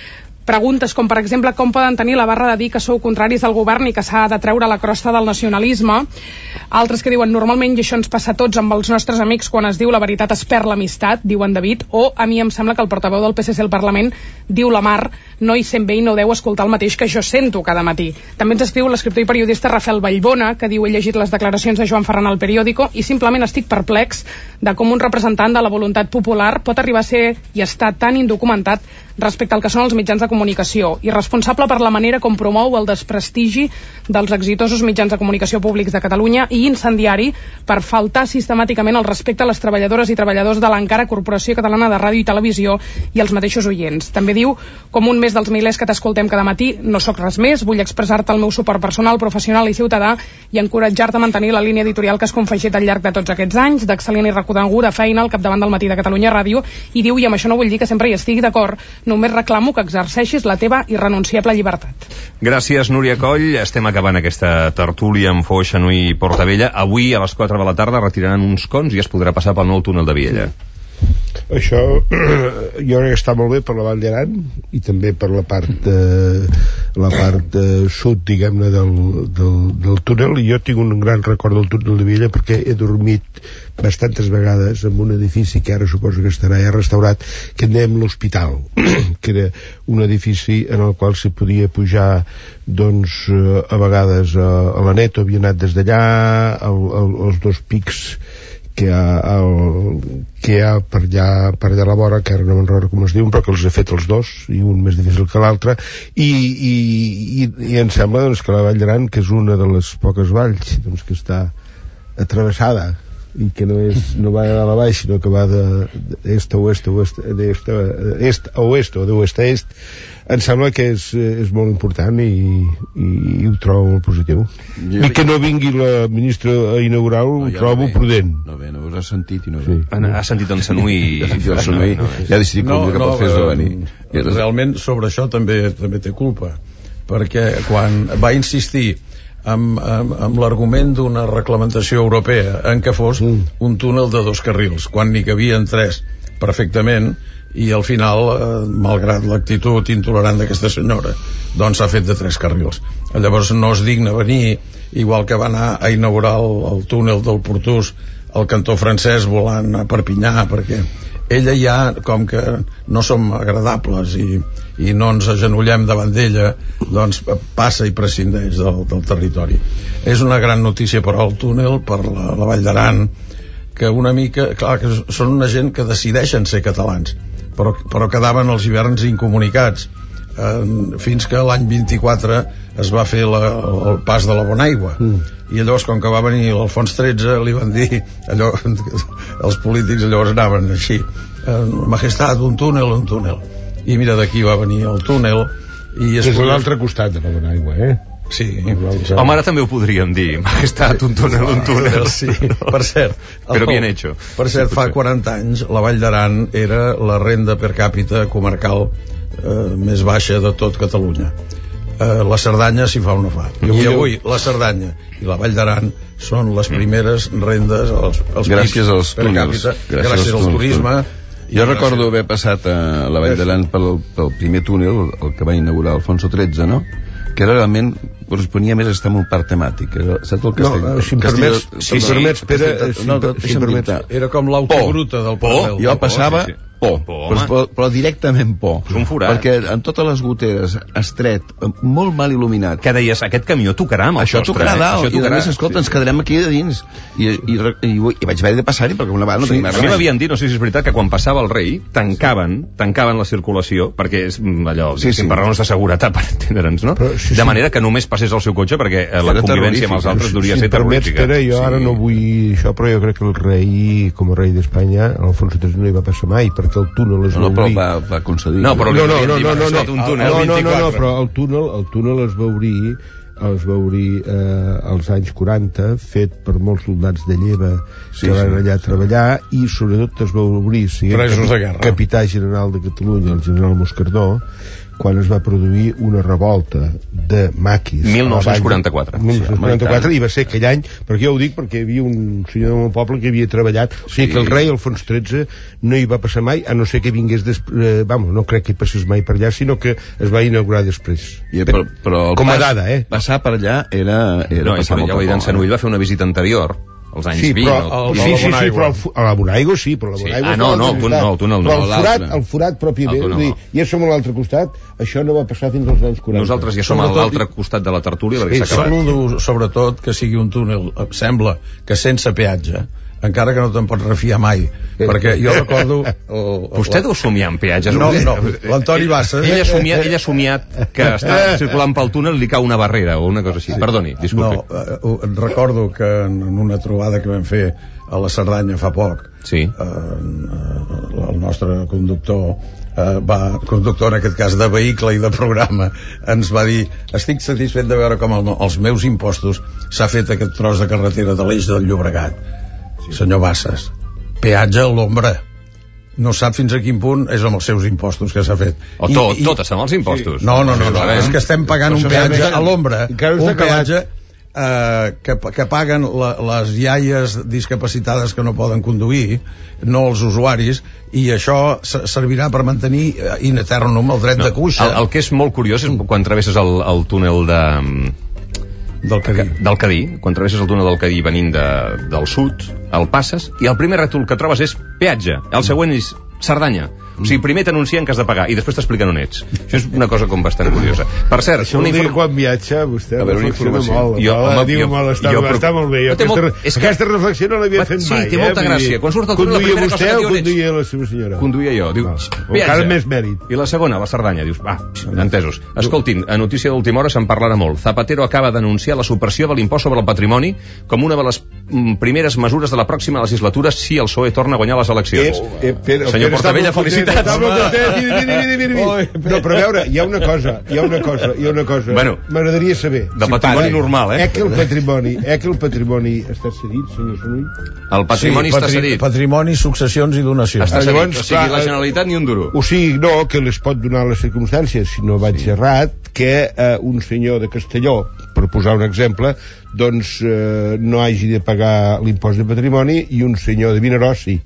Preguntes com, per exemple, com poden tenir la barra de dir que sou contraris al govern i que s'ha de treure la crosta del nacionalisme. Altres que diuen, normalment, i això ens passa a tots amb els nostres amics, quan es diu la veritat es perd l'amistat, diuen David, o a mi em sembla que el portaveu del P S C al Parlament diu la Mar, no hi sent bé i no deu escoltar el mateix que jo sento cada matí. També ens escriu l'escriptor i periodista Rafael Vallbona, que diu he llegit les declaracions de Joan Ferran al Periódico i simplement estic perplex de com un representant de la voluntat popular pot arribar a ser i estar tan indocumentat respecte al que són els mitjans de comunicació i responsable per la manera com promou el desprestigi dels exitosos mitjans de comunicació públics de Catalunya i incendiari per faltar sistemàticament el respecte a les treballadores i treballadors de l'encara Corporació Catalana de Ràdio i Televisió i els mateixos oients. També diu, com un més dels milers que t'escoltem cada matí, no sóc res més, vull expressar-te el meu suport personal, professional i ciutadà i encoratjar-te a mantenir la línia editorial que has confegit al llarg de tots aquests anys, d'excel·lent i reconeguda feina al capdavant del Matí de Catalunya Ràdio, i diu, i amb això no vull dir que sempre hi estigui d'acord, només reclamo que exerceixis la teva irrenunciable llibertat. Gràcies, Núria Coll. Estem acabant aquesta tertúlia amb Foix, Xanui i Portavella. Avui, a les quatre de la tarda, retiraran uns cons i es podrà passar pel nou túnel de Viella. Això jo crec que està molt bé per la Vall d'Aran i també per la part de, la part de sud, diguem-ne, del, del, del túnel. I jo tinc un gran record del túnel de Viella perquè he dormit bastantes vegades en un edifici que ara suposo que estarà ja restaurat, que en dèiem l'Hospital, que era un edifici en el qual se podia pujar doncs a vegades a, a la neta, havia anat des d'allà als dos pics que hi ha, el, que hi ha per, allà, per allà a la vora, que ara no me'n recordo com es diuen, però que els he fet els dos, i un més difícil que l'altre, i, i, i, i em sembla doncs, que la Vall d'Aran, que és una de les poques valls doncs, que està atravessada, i que no, és, no va de dalt a baix, sinó que va d'est a oest, d'est a oest, o d'oest a est, em sembla que és, és molt important i, i, i ho trobo molt positiu. Jo... I que no vingui la ministra a inaugurar ho, no, ja trobo no ve, prudent. No ve, no us ha sentit i no ve. Sí. Ha sentit en Xanui i... Ha sentit en Xanui, no, no, ja ha decidit no, que no, pot fer de venir. Eh, realment sobre això també també té culpa, perquè quan va insistir amb, amb, amb l'argument d'una reglamentació europea en què fos mm. un túnel de dos carrils, quan n'hi cabien tres perfectament, i al final, eh, malgrat l'actitud intolerant d'aquesta senyora, doncs s'ha fet de tres carrils. Llavors no es digna venir, igual que va anar a inaugurar el, el túnel del Portús al cantó francès volant a Perpinyà, perquè ella ja, com que no som agradables i, i no ens agenollem davant d'ella, doncs passa i prescindeix del, del territori. És una gran notícia per al túnel, per la, la Vall d'Aran, que una mica, clar, que són una gent que decideixen ser catalans, però, però quedaven els hiverns incomunicats, eh, fins que l'any vint-i-quatre es va fer la, el pas de la Bonaigua, mm. i llavors, com que va venir l'Alfons tretze, li van dir allò, els polítics llavors anaven així, eh, majestat, un túnel, un túnel, i mira, d'aquí va venir el túnel, i és a l'altre costat de la Bonaigua, eh? Sí. Home, ara també ho podríem dir, majestat, un túnel, un túnel. Sí, per cert. Però bien hecho. Per cert, fa quaranta anys la Vall d'Aran era la renda per càpita comarcal eh, més baixa de tot Catalunya. Eh, la Cerdanya s'hi fa o no fa. I avui la Cerdanya i la Vall d'Aran són les primeres rendes als, als gràcies als túnels, gràcies, gràcies al turisme. Jo recordo haver passat a la Vall d'Aran pel, pel primer túnel, el que va inaugurar Alfonso tretze, no? Que era realment corresponia més a estar en un parc temàtic. Saps el castell? No, si em permets, si em permets, Pere, no, si em permets. Era com l'autogruta del Paral·lel. Jo passava por, però, però directament por. És un forat. Perquè en totes les goteres, estret, molt mal il·luminat. Que deies, aquest camió tocarà amb el això sostre. Tocarà dalt, eh? I a més, escolta, ens quedarem aquí de dins. I, i, i, i vaig haver de passar-hi, perquè una vegada no sí, tenia res. A mi m'havien dit, no sé si és veritat, que quan passava el rei, tancaven, tancaven la circulació, perquè és allò, sí, sí. per raons de seguretat, per entendre'ns, no? Però, sí, de manera que només passés el seu cotxe, perquè la convivència amb els altres duria si ser terrorífica. Pere, jo sí. ara no vull això, però jo crec que el rei, com a rei d'Espanya, Alfonso tretze no hi va passar mai, perquè el túnel es va no, obrir. Va, va concedir. No, però no, no, no, no, no, no, un túnel no, no, no, no, però el túnel, el túnel es va obrir es va obrir eh, als anys quaranta, fet per molts soldats de lleva sí, que van allà a treballar, i sobretot es va obrir sent presos de guerra, capità general de Catalunya, el general Moscardó, quan es va produir una revolta de maquis mil nou-cents quaranta-quatre mil nou-cents quaranta-quatre, i va ser aquell any, perquè jo ho dic perquè hi havia un senyor del meu poble que havia treballat, o sigui que el rei Alfons tretze no hi va passar mai, a no ser que vingués després, eh, vamos, no crec que hi passés mai per allà, sinó que es va inaugurar després. I, però, però com a dada, eh? Passar per allà era... era no, passar ja ho he dit, en Sant Ull va fer una visita anterior als anys sí, vint. Però, el, sí, sí, sí, però el, a la Bonaigo sí, però la sí. Bonaigo... Ah, no, no, el túnel no, el túnel no. Però el forat, el forat pròpiament, el dir, ja som a l'altre costat, això no va passar fins als anys quaranta. Nosaltres ja som a l'altre costat de la tertúlia, perquè sí, s'ha acabat. Saludo, sobretot, que sigui un túnel, em sembla, que sense peatge, encara que no te'n pots refiar mai, perquè jo recordo... El, el, Vostè deu somiar en peatges? No, no, l'Antoni Bassas... Ell ha somiat, ell ha somiat que està circulant pel túnel i li cau una barrera o una cosa així. Perdoni, disculpi. No, eh, recordo que en una trobada que vam fer a la Cerdanya fa poc, sí. eh, el nostre conductor eh, va, conductor en aquest cas de vehicle i de programa, ens va dir: estic satisfet de veure com el, els meus impostos s'ha fet aquest tros de carretera de l'Eix del Llobregat. Senyor Bassas, peatge a l'ombra, no sap fins a quin punt és amb els seus impostos que s'ha fet. O tot, I, tot està amb els impostos. Sí. No, no, no, no, és que estem pagant un peatge a l'ombra, un peatge eh, que, que paguen la, les iaies discapacitades que no poden conduir, no els usuaris, i això servirà per mantenir in eternum el dret no, de cuixa. El, el que és molt curiós és quan travesses el, el túnel de... del Cadí. del Cadí, quan travesses el túnel del Cadí venint de, del sud, el passes i el primer rètol que trobes és peatge, el següent és Cerdanya. O sigui, primer t'anuncien que has de pagar i després t'expliquen on ets. Això és una cosa com bastant curiosa. Per cert, això una vol dir inform... quan viatja vostè a veure, reflexiona molt. Jo, home, diu jo, molt, està, jo, està molt bé. No, aquesta, molt, és que... aquesta reflexió no l'havia fet sí, mai. Sí, té molta eh? gràcia. Quan surt el túnel, la primera cosa que diu on ets. Conduïa vostè o conduïa la seva senyora? Conduïa jo. Diu, encara més mèrit. I la segona, la Cerdanya. Dius, va, entesos. Escoltin, a notícia d'última hora se'n parlarà molt. Zapatero acaba d'anunciar la supressió de l'impost sobre el patrimoni com una de les primeres mesures de la pròxima legislatura si el P S O E torna a guanyar les eleccions. Senyor Portabella, felicitats. Mira, mira, mira, mira. No, però a veure, hi ha una cosa, hi ha una cosa, hi ha una cosa. Bueno, m'agradaria saber. De patrimoni si normal, eh? Eh que el patrimoni, eh que el patrimoni està cedit, senyor Sonull? El patrimoni sí, està patri cedit. Patrimoni, successions i donacions. Està cedit, llavors, o sigui, la Generalitat ni un duro. O sigui, no, que les pot donar les circumstàncies, si no vaig sí. errat, que eh, un senyor de Castelló, per posar un exemple, doncs eh, no hagi de pagar l'impost de patrimoni i un senyor de Vinaròs sí.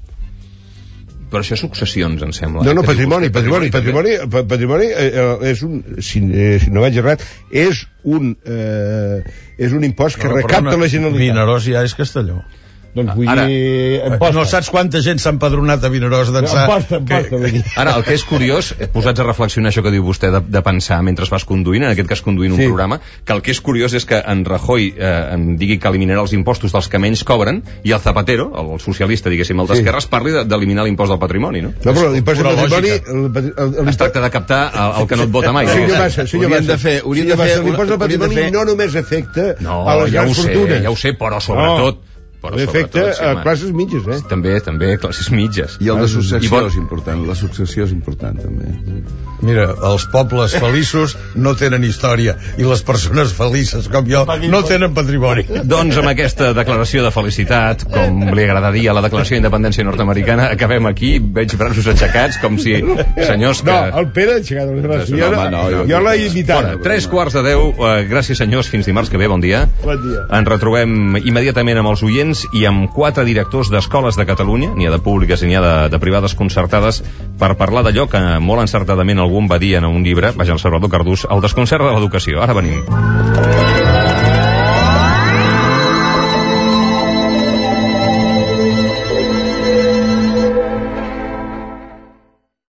Però això és successions, em sembla. No, no, patrimoni, patrimoni, patrimoni, patrimoni, patrimoni eh, és un, si, eh, si no vaig errat, és un, eh, és un impost que no, recapta la Generalitat. Vinaròs ja és Castelló. Doncs vull ara, dir... No saps quanta gent s'ha empadronat a Vinaròs d'ençà... Emposta, emposta, que... Ara, el que és curiós, posats a reflexionar això que diu vostè de, de pensar mentre vas conduint, en aquest cas conduint un sí. programa, que el que és curiós és que en Rajoy eh, em digui que eliminarà els impostos dels que menys cobren, i el Zapatero, el, el socialista, diguéssim, el d'esquerres, sí. parli d'eliminar l'impost del patrimoni, no? No, però l'impost del patrimoni... El, el, el, es tracta de captar el, el que no et vota mai. Senyor Bassa, senyor Bassa, de fer, hauríem de fer... L'impost del patrimoni no només afecta no, a les ja grans fortunes. Ja ho sé, però sobretot... No. Efecte a classes mitges, eh? També, també, classes mitges. I el de successió bon... és important, la successió és important, també. Mira, els pobles feliços no tenen història i les persones felices com jo no tenen patrimoni. Doncs amb aquesta declaració de felicitat, com li agradaria la declaració d'independència nord-americana, acabem aquí, veig braços aixecats, com si senyors que... No, el Pere ha aixecat els braços. Jo, no, no, jo, jo l'he invitat. Bona, tres quarts de deu, uh, gràcies senyors, fins dimarts que ve, bon dia. Bon dia. Ens retrobem immediatament amb els oients i amb quatre directors d'escoles de Catalunya, n'hi ha de públiques i n'hi ha de, de privades concertades, per parlar d'allò que molt encertadament algú va dir en un llibre, vaja, el Salvador Cardús, el desconcert de l'educació. Ara venim.